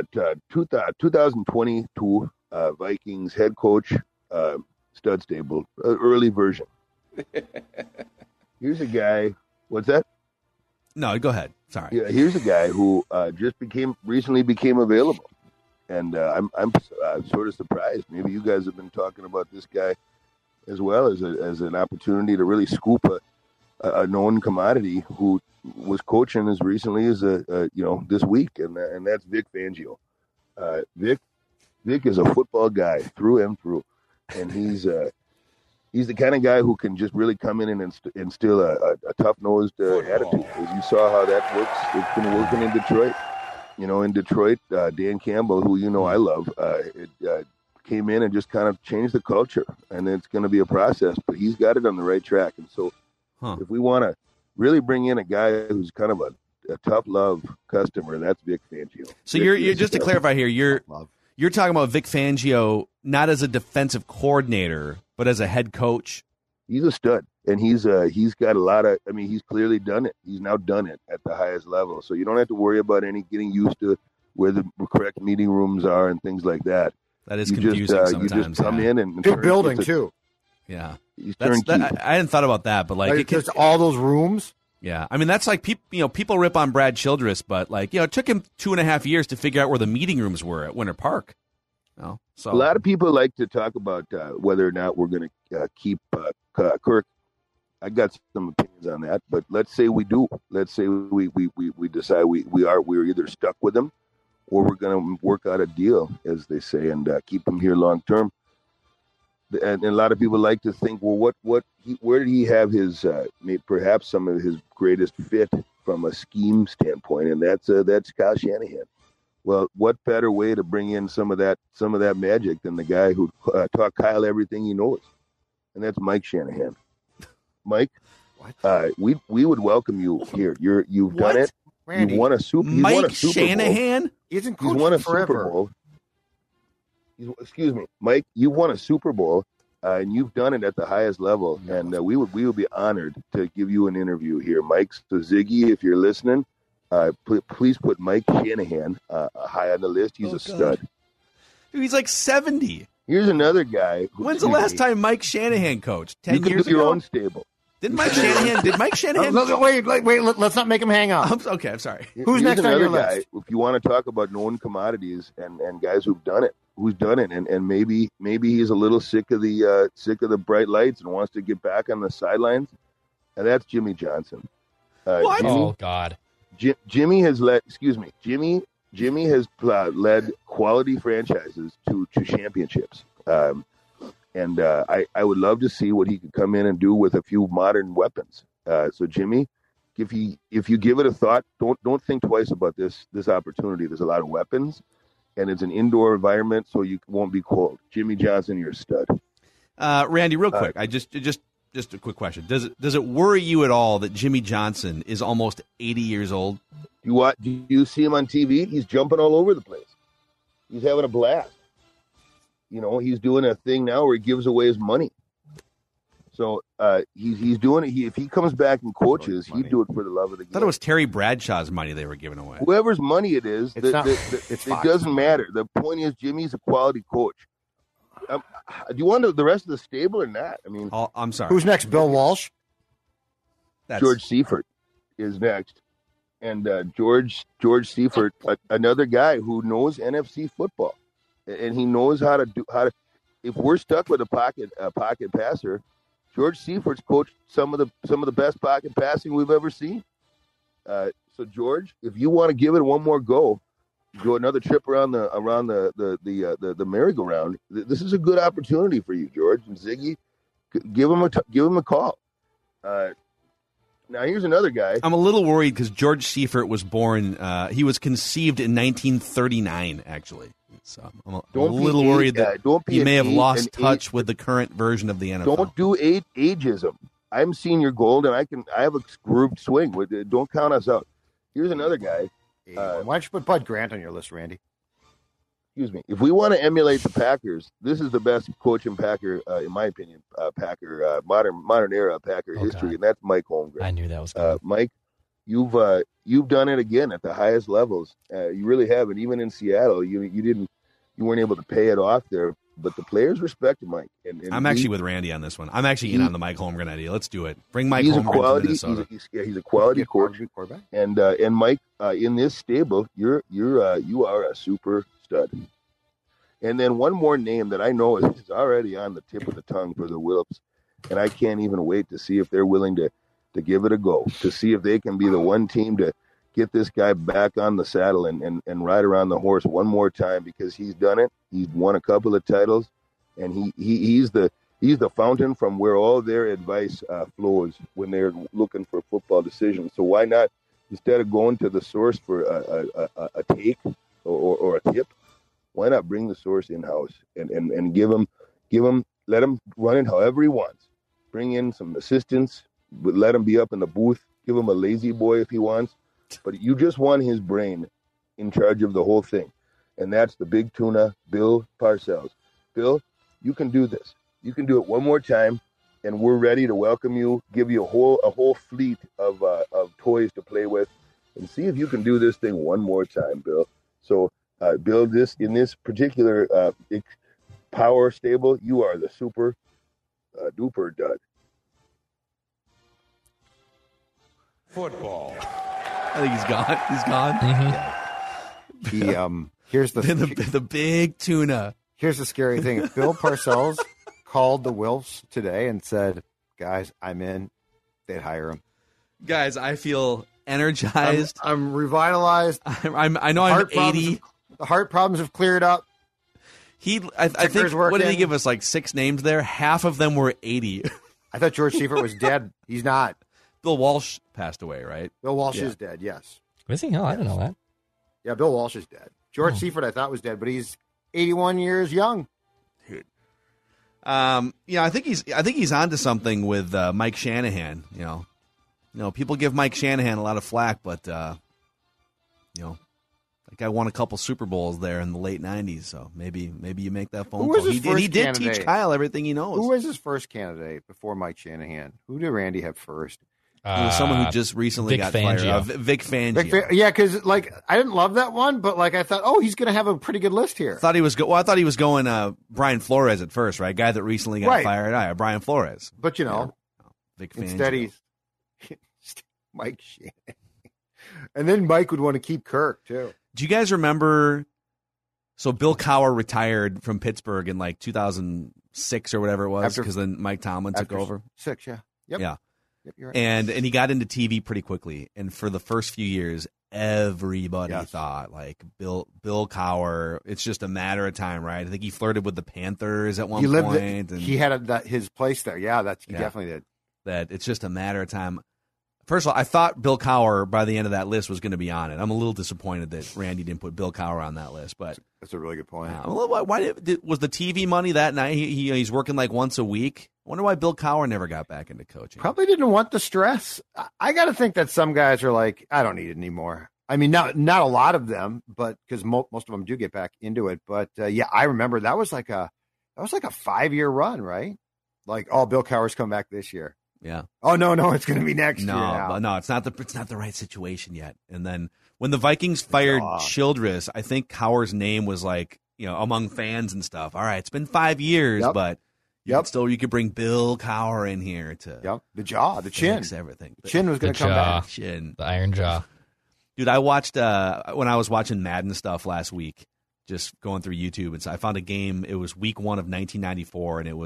2022 Vikings head coach stud stable, early version. Here's a guy. What's that? No, go ahead. Sorry. Yeah, here's a guy who recently became available, and I'm sort of surprised. Maybe you guys have been talking about this guy as well as an opportunity to really scoop a known commodity who was coaching as recently as this week, and that's Vic Fangio. Vic is a football guy through and through, and he's the kind of guy who can just really come in and instill a tough-nosed attitude. As you saw how that works, it's been working in Detroit. In Detroit, Dan Campbell, who I love, came in and just kind of changed the culture, and it's going to be a process, but he's got it on the right track. And so if we want to really bring in a guy who's kind of a tough love customer, that's Vic Fangio. So you're just to clarify here, you're talking about Vic Fangio not as a defensive coordinator, but as a head coach. He's a stud, and he's got a lot of. I mean, he's clearly done it. He's now done it at the highest level, so you don't have to worry about getting used to where the correct meeting rooms are and things like that. That is confusing sometimes. You just come in and big building too. Yeah, I hadn't thought about that, but like just all those rooms. Yeah, I mean that's like people rip on Brad Childress, but it took him 2.5 years to figure out where the meeting rooms were at Winter Park. So a lot of people like to talk about whether or not we're going to keep Kirk I got some opinions on that, but let's say we do. Let's say we decide we're either stuck with him, or we're going to work out a deal, as they say, and keep him here long term. And a lot of people like to think, well, where did he have his perhaps some of his greatest fit from a scheme standpoint, and that's Kyle Shanahan. Well, what better way to bring in some of that magic than the guy who taught Kyle everything he knows, and that's Mike Shanahan. Mike, we would welcome you here. You've done it. Randy, you've won a Super. Mike Shanahan. He's won a forever. Super Bowl. Excuse me, Mike. You've won a Super Bowl, and you've done it at the highest level. Yes. And we would be honored to give you an interview here, Mike. So Ziggy, if you're listening, please put Mike Shanahan high on the list. He's a stud. Dude, he's like 70. Here's another guy. When's the last time Mike Shanahan coached? 10 years ago? Your own stable. Did Mike Shanahan? Wait, let's not make him hang up. Okay, I'm sorry. Who's next on your list? If you want to talk about known commodities and guys who've done it, and maybe he's a little sick of the bright lights and wants to get back on the sidelines, and that's Jimmy Johnson. What? Oh God. Jimmy has led. Excuse me, Jimmy has led quality franchises to championships. And I would love to see what he could come in and do with a few modern weapons. So Jimmy, if you give it a thought, don't think twice about this opportunity. There's a lot of weapons, and it's an indoor environment, so you won't be cold. Jimmy Johnson, you're a stud. Randy, real quick, I just a quick question. Does it worry you at all that Jimmy Johnson is almost 80 years old? Do you see him on TV? He's jumping all over the place. He's having a blast. You know, he's doing a thing now where he gives away his money. So he's doing it. If he comes back and coaches, he'd do it for the love of the game. I thought it was Terry Bradshaw's money they were giving away. Whoever's money it is, it doesn't matter. The point is, Jimmy's a quality coach. Do you want the rest of the stable or not? I mean, I'm sorry. Who's next? Bill Walsh? George Seifert is next. And George Seifert, another guy who knows NFC football. And he knows how to. If we're stuck with a pocket passer, George Seifert's coached some of the best pocket passing we've ever seen. So George, if you want to give it one more go another trip around the merry-go-round, this is a good opportunity for you, George and Ziggy. Give him a call. Now here's another guy. I'm a little worried because George Seifert was born. He was conceived in 1939, actually. So I'm a little worried that he may have lost touch with the current version of the NFL. Don't do ageism. I'm senior gold, and I have a grooved swing. Don't count us out. Here's another guy. Why don't you put Bud Grant on your list, Randy? Excuse me. If we want to emulate the Packers, this is the best coach in Packer, in my opinion, Packer modern era Packer history, and that's Mike Holmgren. I knew that was coming. Mike. You've done it again at the highest levels. You really have, and even in Seattle, you weren't able to pay it off there, but the players respected Mike. And I'm actually with Randy on this one. I'm actually in on the Mike Holmgren idea. Let's do it. Bring Mike Holmgren to Minnesota. He's a quality coach, and Mike in this stable, you are a super stud. And then one more name that I know is already on the tip of the tongue for the Wilps, and I can't even wait to see if they're willing to give it a go, to see if they can be the one team to get this guy back on the saddle and ride around the horse one more time, because he's done it. He's won a couple of titles, and he's the fountain from where all their advice flows when they're looking for football decisions. So why not, instead of going to the source for a take or a tip, why not bring the source in-house and give him, let him run it however he wants. Bring in some assistants, but let him be up in the booth. Give him a lazy boy if he wants. But you just want his brain in charge of the whole thing. And that's the big tuna, Bill Parcells. Bill, you can do this. You can do it one more time, and we're ready to welcome you, give you a whole fleet of toys to play with, and see if you can do this thing one more time, Bill. So, Bill, in this particular power stable, you are the super duper dud. Football. I think he's gone. He's gone. Mm-hmm. Here's the big tuna. Here's the scary thing. If Bill Parcells called the Wilfs today and said, "Guys, I'm in. they'd hire him. Guys, I feel energized. I'm revitalized. I know I'm 80. The heart problems have cleared up. I think, what did he give us, like 6 names there? Half of them were 80. I thought George Seifert was dead. He's not. Bill Walsh passed away, right? Bill Walsh is dead, yes. Is he? Oh, I didn't know that. Yeah, Bill Walsh is dead. George Seifert I thought was dead, but he's 81 years young. Dude. I think he's onto something with Mike Shanahan. You know, people give Mike Shanahan a lot of flack, but that guy won a couple Super Bowls there in the late '90s. So maybe you make that phone call. He did teach Kyle everything he knows. Who was his first candidate before Mike Shanahan? Who did Randy have first? He was someone who just recently got fired. Vic Fangio. Yeah, because I didn't love that one, but I thought, he's going to have a pretty good list here. I thought he was going Brian Flores at first, right? Guy that recently got fired. Brian Flores. But Vic Fangio. Instead he's Mike Shanahan. And then Mike would want to keep Kirk too. Do you guys remember? So Bill Cowher retired from Pittsburgh in 2006 or whatever it was, because then Mike Tomlin took over. 6, yeah. Yep. Yeah. Yep, you're right. And he got into TV pretty quickly. And for the first few years, everybody thought Bill Cowher, it's just a matter of time, right? I think he flirted with the Panthers at one point. He had his place there. Yeah, he definitely did. That it's just a matter of time. First of all, I thought Bill Cowher by the end of that list was going to be on it. I'm a little disappointed that Randy didn't put Bill Cowher on that list, but that's a really good point. Why was the TV money that night? He's working once a week. I wonder why Bill Cowher never got back into coaching. Probably didn't want the stress. I got to think that some guys are like, I don't need it anymore. I mean, not a lot of them, but because most of them do get back into it. But I remember that was like a 5-year run, right? Bill Cowher's come back this year. Yeah. Oh no, it's going to be next year. No, it's not the right situation yet. And then when the Vikings fired Childress, I think Cowher's name was among fans and stuff. All right, it's been 5 years, but you could bring Bill Cowher in here to the jaw, the chin, everything. The chin was going to come back. The iron jaw. Dude, I watched when I was watching Madden stuff last week, just going through YouTube, and so I found a game. It was week 1 of 1994, and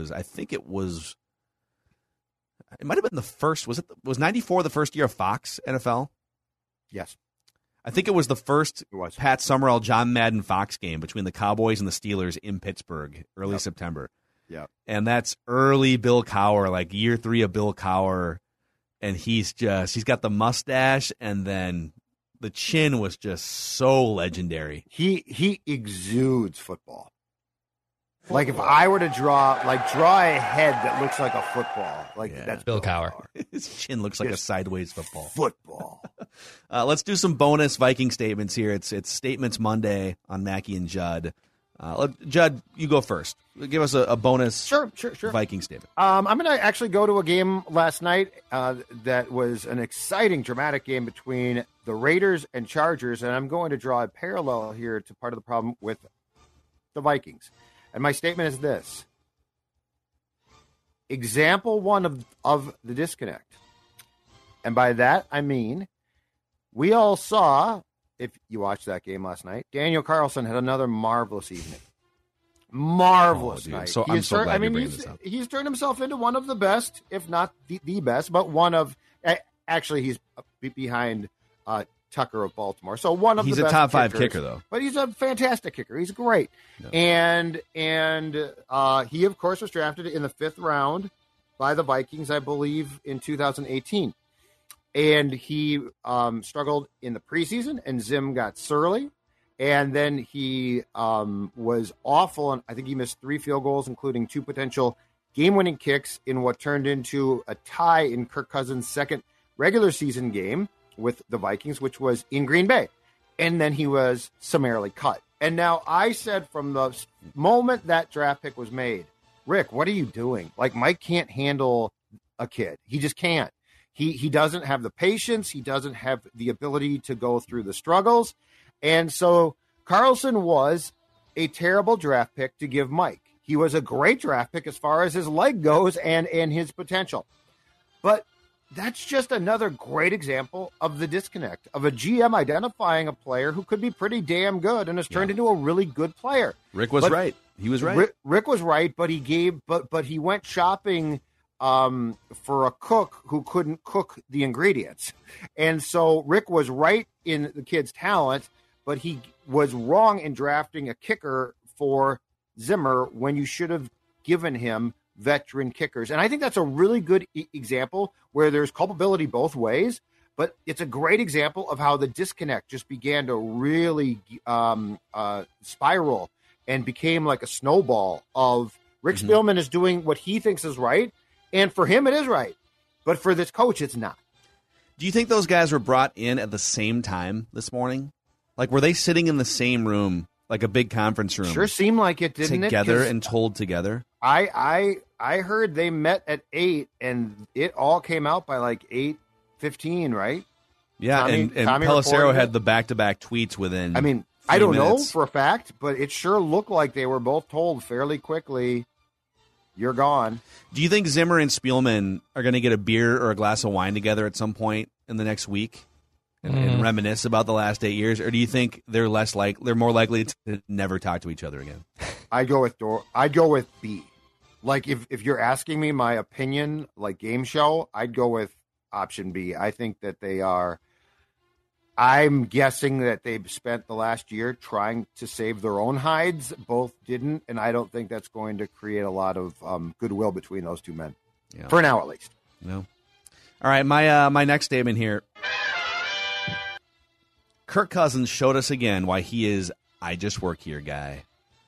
it might have been the first. Was 94 the first year of Fox NFL? Yes. I think it was the first Pat Summerall, John Madden Fox game between the Cowboys and the Steelers in Pittsburgh, early September. Yeah. And that's early Bill Cowher, year 3 of Bill Cowher. And he's got the mustache, and then the chin was just so legendary. He exudes football. If I were to draw a head that looks like a football, that's Bill Cowher. His chin looks like a sideways football. Football. Let's do some bonus Viking statements here. It's Statements Monday on Mackey and Judd. Judd, you go first. Give us a bonus sure. Viking statement. I'm going to actually go to a game last night that was an exciting, dramatic game between the Raiders and Chargers, and I'm going to draw a parallel here to part of the problem with the Vikings. And my statement is this. Example 1 of the disconnect. And by that, I mean, we all saw, if you watched that game last night, Daniel Carlson had another marvelous evening. Marvelous night. So I'm so glad you're bringing this up. He's turned himself into one of the best, if not the best, but one of, actually he's behind Tucker of Baltimore. So he's a top 5 kicker, though. But he's a fantastic kicker. He's great. No. And he, of course, was drafted in the 5th round by the Vikings, I believe, in 2018. And he struggled in the preseason, and Zim got surly. And then he was awful, and I think he missed 3 field goals, including 2 potential game-winning kicks in what turned into a tie in Kirk Cousins' second regular season game with the Vikings, which was in Green Bay. And then he was summarily cut. And now I said from the moment that draft pick was made, Rick, what are you doing? Mike can't handle a kid. He just can't. He doesn't have the patience. He doesn't have the ability to go through the struggles. And so Carlson was a terrible draft pick to give Mike. He was a great draft pick as far as his leg goes and his potential. But that's just another great example of the disconnect of a GM identifying a player who could be pretty damn good and has turned into a really good player. Rick was right. He was right. Rick was right, but he went shopping for a cook who couldn't cook the ingredients. And so Rick was right in the kid's talent, but he was wrong in drafting a kicker for Zimmer when you should have given him veteran kickers. And I think that's a really good example where there's culpability both ways, but it's a great example of how the disconnect just began to really spiral and became like a snowball of Rick Spielman is doing what he thinks is right. And for him, it is right. But for this coach, it's not. Do you think those guys were brought in at the same time this morning? Like, were they sitting in the same room, like a big conference room? Sure seemed like it, didn't together and told together? I heard they met at 8, and it all came out by like 8:15, right? Yeah, Tommy Pelissero had the back-to-back tweets within. I mean, I don't know for a fact, but it sure looked like they were both told fairly quickly, you're gone. Do you think Zimmer and Spielman are going to get a beer or a glass of wine together at some point in the next week and reminisce about the last 8 years, or do you think they're more likely to never talk to each other again? I'd go with B. Like if you're asking me my opinion, like game show, I'd go with option B. I think that they are. I'm guessing that they've spent the last year trying to save their own hides. Both didn't, and I don't think that's going to create a lot of goodwill between those two men. Yeah. For now, at least. No. All right, my next statement here. Kirk Cousins showed us again why he is I just work here guy.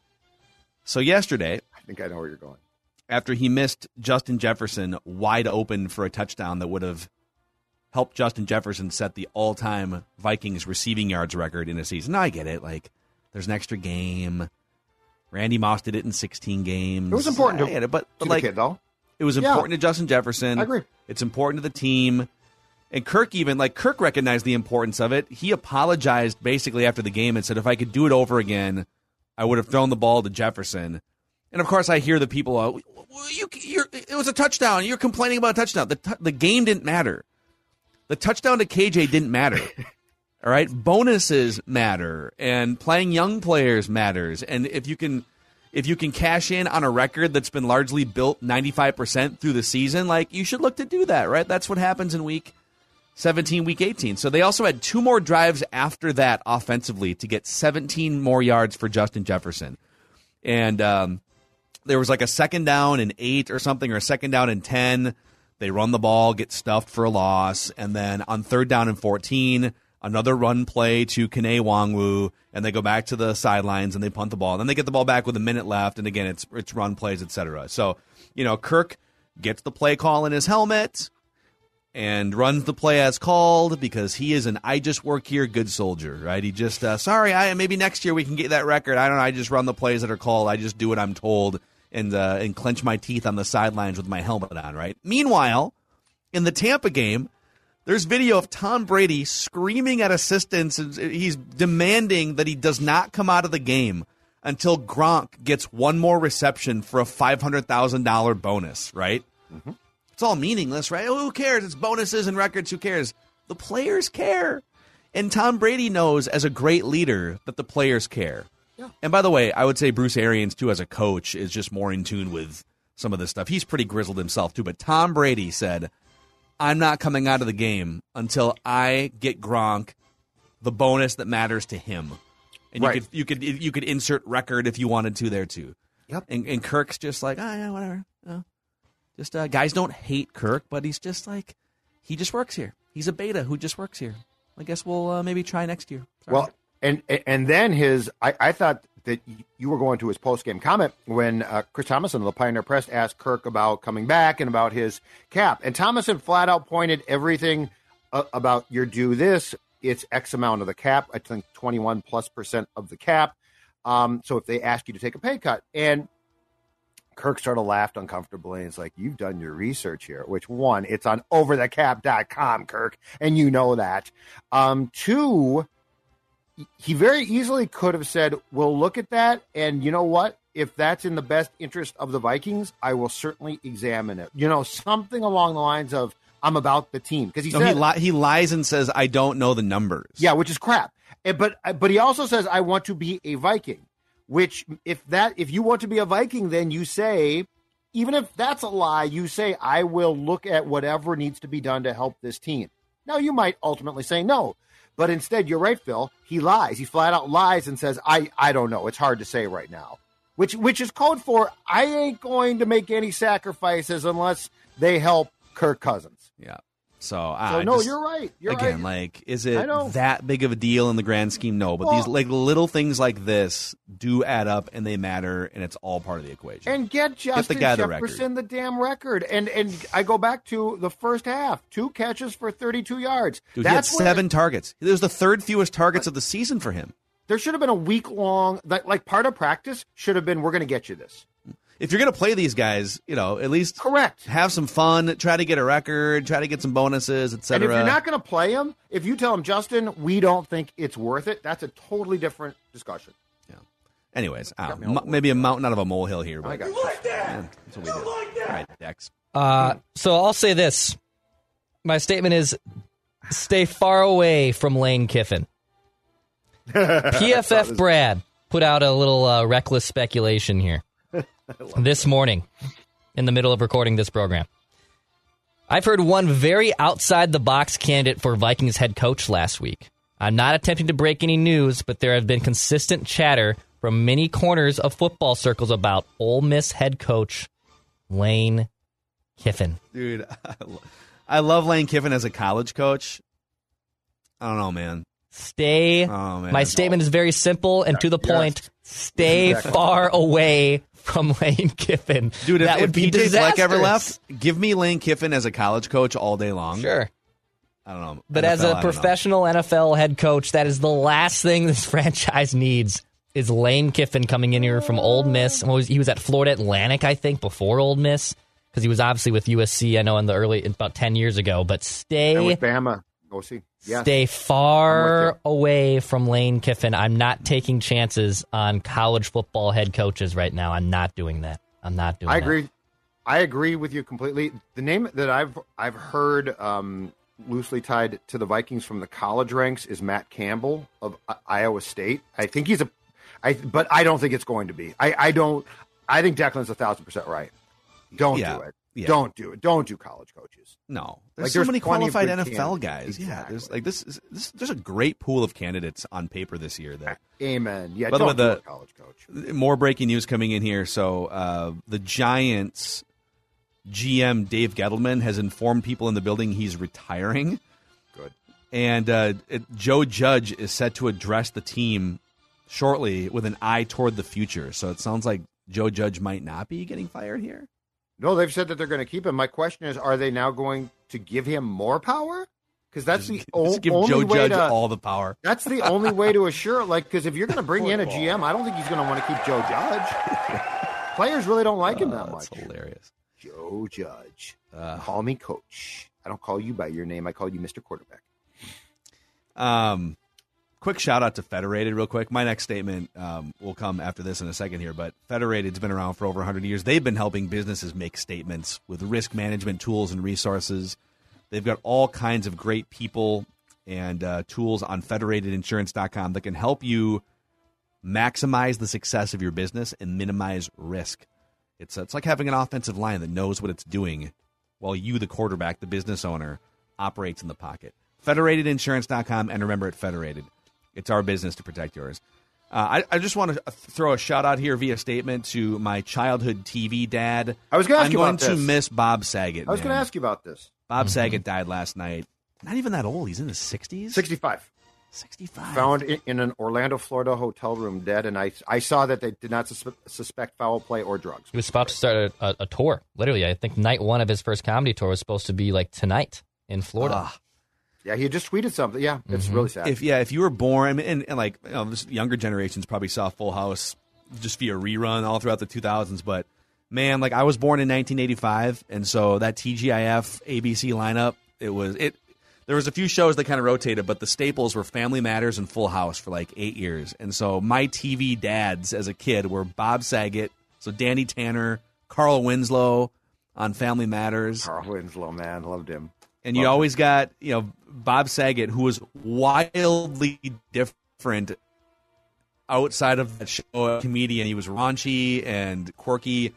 So yesterday, I think I know where you're going. After he missed Justin Jefferson wide open for a touchdown that would have helped Justin Jefferson set the all-time Vikings receiving yards record in a season. Now, I get it. Like, there's an extra game. Randy Moss did it in 16 games. It was important to the kid, though. It was important to Justin Jefferson. I agree. It's important to the team. And Kirk recognized the importance of it. He apologized basically after the game and said, if I could do it over again, I would have thrown the ball to Jefferson. And, of course, I hear the people, it was a touchdown. You're complaining about a touchdown. The game didn't matter. The touchdown to KJ didn't matter. All right? Bonuses matter, and playing young players matters. And if you can cash in on a record that's been largely built 95% through the season, like, you should look to do that, right? That's what happens in week 17, week 18. So they also had 2 more drives after that offensively to get 17 more yards for Justin Jefferson. And there was like a 2nd down and 8 or something, or a 2nd down and 10. They run the ball, get stuffed for a loss, and then on 3rd down and 14, another run play to Kene Nwangwu, and they go back to the sidelines and they punt the ball. And then they get the ball back with a minute left, and again, it's run plays, etc. So, Kirk gets the play call in his helmet and runs the play as called because he is an I just work here good soldier, right? He just, maybe next year we can get that record. I don't know, I just run the plays that are called. I just do what I'm told. And clench my teeth on the sidelines with my helmet on, right? Meanwhile, in the Tampa game, there's video of Tom Brady screaming at assistants. And he's demanding that he does not come out of the game until Gronk gets one more reception for a $500,000 bonus, right? Mm-hmm. It's all meaningless, right? Oh, who cares? It's bonuses and records. Who cares? The players care. And Tom Brady knows as a great leader that the players care. Yeah. And by the way, I would say Bruce Arians, too, as a coach, is just more in tune with some of this stuff. He's pretty grizzled himself, too. But Tom Brady said, I'm not coming out of the game until I get Gronk the bonus that matters to him. And right. you could insert record if you wanted to there, too. Yep. And Kirk's just like, yeah, whatever. Just guys don't hate Kirk, but he's just like, he just works here. He's a beta who just works here. I guess we'll maybe try next year. Sorry. Well, And then I thought that you were going to his post-game comment when Chris Thomason of the Pioneer Press asked Kirk about coming back and about his cap. And Thomason flat out pointed everything about you're due this. It's X amount of the cap. I think 21+% of the cap. So if they ask you to take a pay cut. And Kirk sort of laughed uncomfortably. And it's like, you've done your research here, which one, it's on overthecap.com, Kirk. And you know that. 2, he very easily could have said, we'll look at that, and you know what? If that's in the best interest of the Vikings, I will certainly examine it. Something along the lines of, I'm about the team. Because he lies and says, I don't know the numbers. Yeah, which is crap. But he also says, I want to be a Viking, which if you want to be a Viking, then you say, even if that's a lie, you say, I will look at whatever needs to be done to help this team. Now, you might ultimately say no, but instead, you're right, Phil. He lies. He flat out lies and says, I don't know. It's hard to say right now, which is code for I ain't going to make any sacrifices unless they help Kirk Cousins. Yeah. So you're right. Again, like, is it that big of a deal in the grand scheme? No, but these like little things like this do add up, and they matter, and it's all part of the equation. And get Justin Jefferson the damn record. And I go back to the first half, 2 catches for 32 yards. Dude, he had 7 targets. It was the 3rd fewest targets of the season for him. There should have been a week-long, like part of practice should have been, we're going to get you this. If you're going to play these guys, at least correct. Have some fun, try to get a record, try to get some bonuses, etc. And if you're not going to play him, if you tell him, Justin, we don't think it's worth it, that's a totally different discussion. Yeah. Anyways, maybe a mountain out of a molehill here. But, you like that? Man, that's what we do. All right, Dex. So I'll say this. My statement is stay far away from Lane Kiffin. PFF Brad put out a little reckless speculation here. This morning, in the middle of recording this program, I've heard one very outside-the-box candidate for Vikings head coach last week. I'm not attempting to break any news, but there have been consistent chatter from many corners of football circles about Ole Miss head coach Lane Kiffin. Dude, I love Lane Kiffin as a college coach. I don't know, man. My statement is very simple and to the point. Stay far away from Lane Kiffin. Dude, that would be disastrous. Fleck ever left, give me Lane Kiffin as a college coach all day long. Sure. I don't know. But as a professional NFL head coach, that is the last thing this franchise needs is Lane Kiffin coming in here from Ole Miss. He was at Florida Atlantic, I think, before Ole Miss, because he was obviously with USC, I know, about 10 years ago. But and with Bama. Yes. Stay far away from Lane Kiffin. I'm not taking chances on college football head coaches right now. I'm not doing that. I agree. I agree with you completely. The name that I've heard loosely tied to the Vikings from the college ranks is Matt Campbell of Iowa State. I think but I don't think it's going to be. I think Declan's 1,000% right. Don't do it. Yeah. Don't do it. Don't do college coaches. No, there's so many qualified NFL guys. Exactly. Yeah, there's a great pool of candidates on paper this year. Amen. Yeah, by the way, the college coach. More breaking news coming in here. So the Giants GM Dave Gettleman has informed people in the building he's retiring. Good. And Joe Judge is set to address the team shortly with an eye toward the future. So it sounds like Joe Judge might not be getting fired here. No, they've said that they're going to keep him. My question is, are they now going to give him more power? Because that's the only give Joe Judge all the power. That's the only way to assure. Because if you're going to bring in a GM, I don't think he's going to want to keep Joe Judge. Players really don't like him that much. That's hilarious. Joe Judge. Call me coach. I don't call you by your name. I call you Mr. Quarterback. Quick shout out to Federated real quick. My next statement will come after this in a second here, but Federated's been around for over 100 years. They've been helping businesses make statements with risk management tools and resources. They've got all kinds of great people and tools on federatedinsurance.com that can help you maximize the success of your business and minimize risk. It's like having an offensive line that knows what it's doing while you, the quarterback, the business owner, operates in the pocket. Federatedinsurance.com, and remember, at Federated, it's our business to protect yours. I just want to throw a shout out here via statement to my childhood TV dad. I was going to ask you about this. I'm going to miss Bob Saget. I was going to ask you about this. Bob Saget died last night. Not even that old. He's in his 60s? 65. 65. Found in an Orlando, Florida hotel room dead, and I saw that they did not suspect foul play or drugs. He was about to start a tour. Literally, I think night one of his first comedy tour was supposed to be like tonight in Florida. Yeah, he just tweeted something. Yeah, it's really sad. If you were born, and like this younger generations probably saw Full House just via rerun all throughout the 2000s, but man, like I was born in 1985, and so that TGIF ABC lineup, there was a few shows that kind of rotated, but the staples were Family Matters and Full House for like 8 years. And so my TV dads as a kid were Bob Saget, so Danny Tanner, Carl Winslow on Family Matters. Carl Winslow, man, loved him. And you always got, Bob Saget, who was wildly different outside of that show, a comedian. He was raunchy and quirky,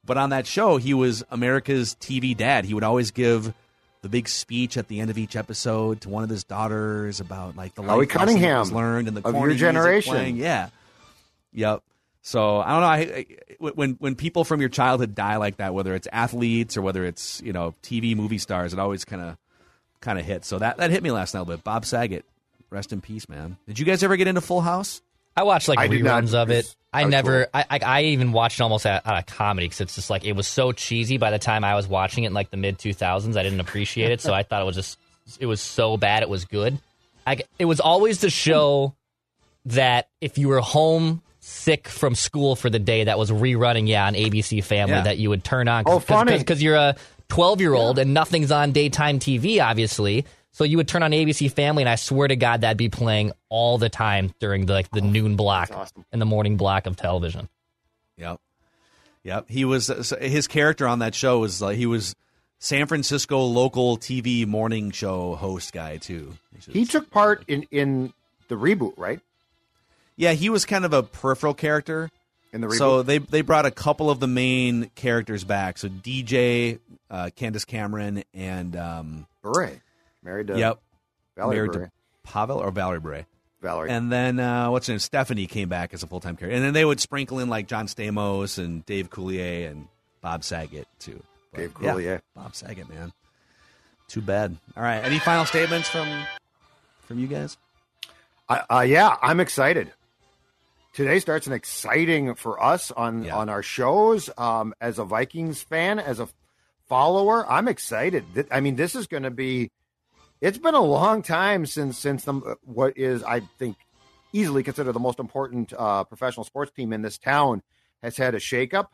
But on that show, he was America's TV dad. He would always give the big speech at the end of each episode to one of his daughters about like the life lessons he was learned in the of corny your generation. music playing. Yeah, yep. So I don't know. When people from your childhood die like that, whether it's athletes or whether it's TV movie stars, it always kind of hits. So that hit me last night a little bit. Bob Saget, rest in peace, man. Did you guys ever get into Full House? I watched reruns of it. I even watched it almost out of comedy because it's just like it was so cheesy by the time I was watching it in like the mid 2000s. I didn't appreciate it, so I thought it was so bad it was good. It was always the show that if you were home sick from school for the day that was rerunning on ABC Family that you would turn on. Funny. Because you're a 12-year-old and nothing's on daytime TV, obviously. So you would turn on ABC Family, and I swear to God, that'd be playing all the time during the noon block and the morning block of television. Yep. He was his character on that show was he was San Francisco local TV morning show host guy too. He took part in the reboot, right? Yeah, he was kind of a peripheral character in the reboot. So they brought a couple of the main characters back. So DJ, Candace Cameron, and Bure. Married to Valerie Bure. To Pavel or Valerie Bure. Valerie. And then what's her name? Stephanie came back as a full-time character. And then they would sprinkle in like John Stamos and Dave Coulier and Bob Saget too. But, Dave Coulier. Yeah, Bob Saget, man. Too bad. All right. Any final statements from you guys? Yeah, I'm excited. Today starts an exciting for us on our shows. As a Vikings fan, as a follower, I'm excited. I mean, this is going to be. It's been a long time since what is, I think, easily considered the most important professional sports team in this town has had a shakeup.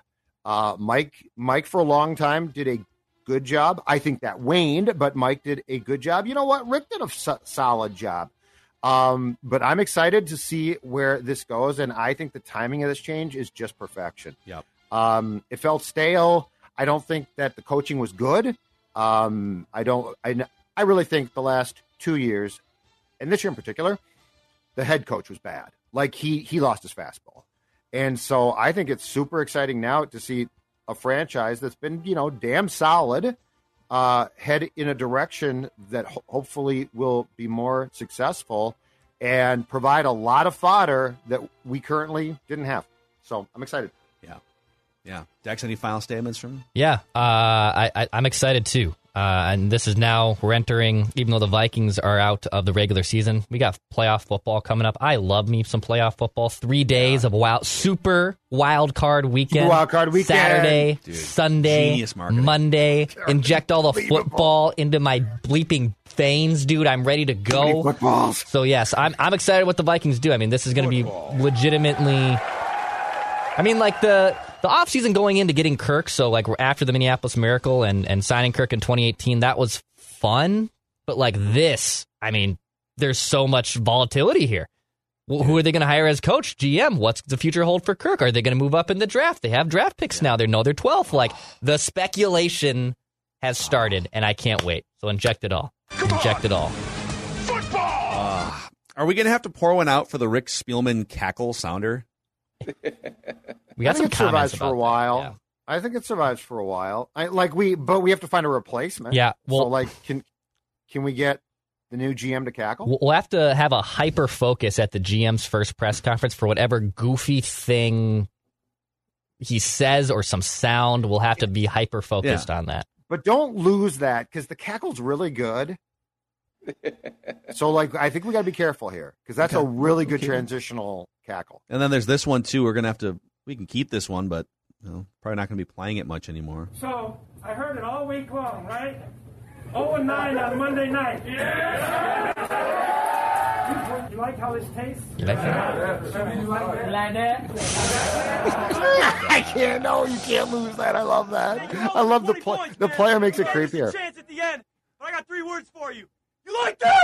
Mike for a long time did a good job. I think that waned, but Mike did a good job. You know what? Rick did a solid job. But I'm excited to see where this goes, and I think the timing of this change is just perfection. Yep. It felt stale. I don't think that the coaching was good. I really think the last 2 years, and this year in particular, the head coach was bad. Like he lost his fastball. And so I think it's super exciting now to see a franchise that's been, damn solid, head in a direction that hopefully will be more successful and provide a lot of fodder that we currently didn't have. So I'm excited. Yeah. Dex, any final statements from? Yeah. I'm excited too. And this is now, we're entering, even though the Vikings are out of the regular season, we got playoff football coming up. I love me some playoff football. 3 days of super wild card weekend. Saturday, dude, Sunday, Monday. Inject all the football into my bleeping veins, dude. I'm ready to go. So yes, I'm excited what the Vikings do. I mean, this is going to be legitimately, the offseason going into getting Kirk, so like after the Minneapolis Miracle and signing Kirk in 2018, that was fun. But like this, there's so much volatility here. Who are they going to hire as coach? GM. What's the future hold for Kirk? Are they going to move up in the draft? They have draft picks now. They're 12th. Like the speculation has started, and I can't wait. So inject it all. Inject it all. Football. Are we going to have to pour one out for the Rick Spielman cackle sounder? We got some comments survives about for a while. that, yeah. I think it survives for a while. But we have to find a replacement. Yeah. Well, so can we get the new GM to cackle? We'll have to have a hyper focus at the GM's first press conference for whatever goofy thing he says or some sound. We'll have to be hyper focused on that. But don't lose that because the cackle's really good. So I think we got to be careful here because that's a really good transitional cackle. And then there's this one too. We can keep this one, but probably not going to be playing it much anymore. So I heard it all week long, right? 0-9 on Monday night. Yeah! You like how this tastes? You like that? You like that? I can't. No, you can't lose that. I love that. I love the play. The player makes it creepier. Chance at the end, but I got 3 words for you. You like that?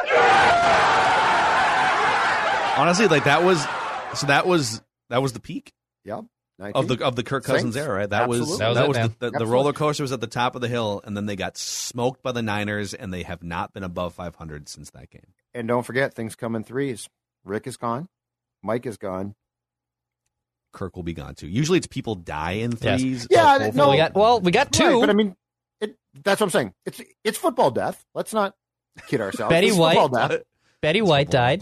Honestly, that was the peak. Yep. Of the Kirk Cousins era, right? That was the roller coaster was at the top of the hill, and then they got smoked by the Niners, and they have not been above 500 since that game. And don't forget, things come in threes. Rick is gone, Mike is gone, Kirk will be gone too. Usually it's people die in threes. Yes. Yeah, no, we got two. Right, but I mean, that's what I'm saying. It's football death. Let's not kid ourselves. Betty White died.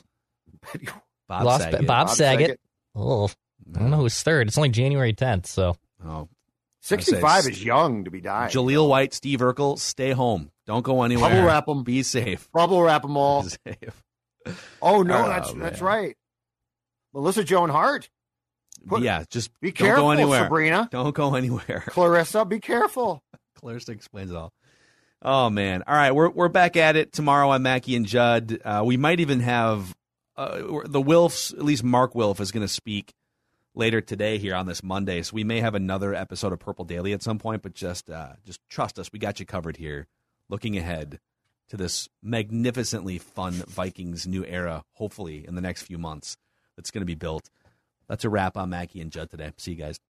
Bob Saget. Oh, I don't know who's third. It's only January 10th, so. 65 is young to be dying. Jaleel White, Steve Urkel, stay home. Don't go anywhere. Bubble wrap them. Be safe. Bubble wrap them all. Be safe. Oh, no, that's right. Melissa Joan Hart. Just be careful, don't go anywhere. Sabrina. Don't go anywhere. Clarissa, be careful. Clarissa explains it all. Oh, man. All right, we're back at it tomorrow on Mackey and Judd. We might even have the Wilfs, at least Mark Wilf is going to speak later today here on this Monday. So we may have another episode of Purple Daily at some point, but just trust us. We got you covered here. Looking ahead to this magnificently fun Vikings new era, hopefully in the next few months, that's going to be built. That's a wrap on Mackey and Judd today. See you guys.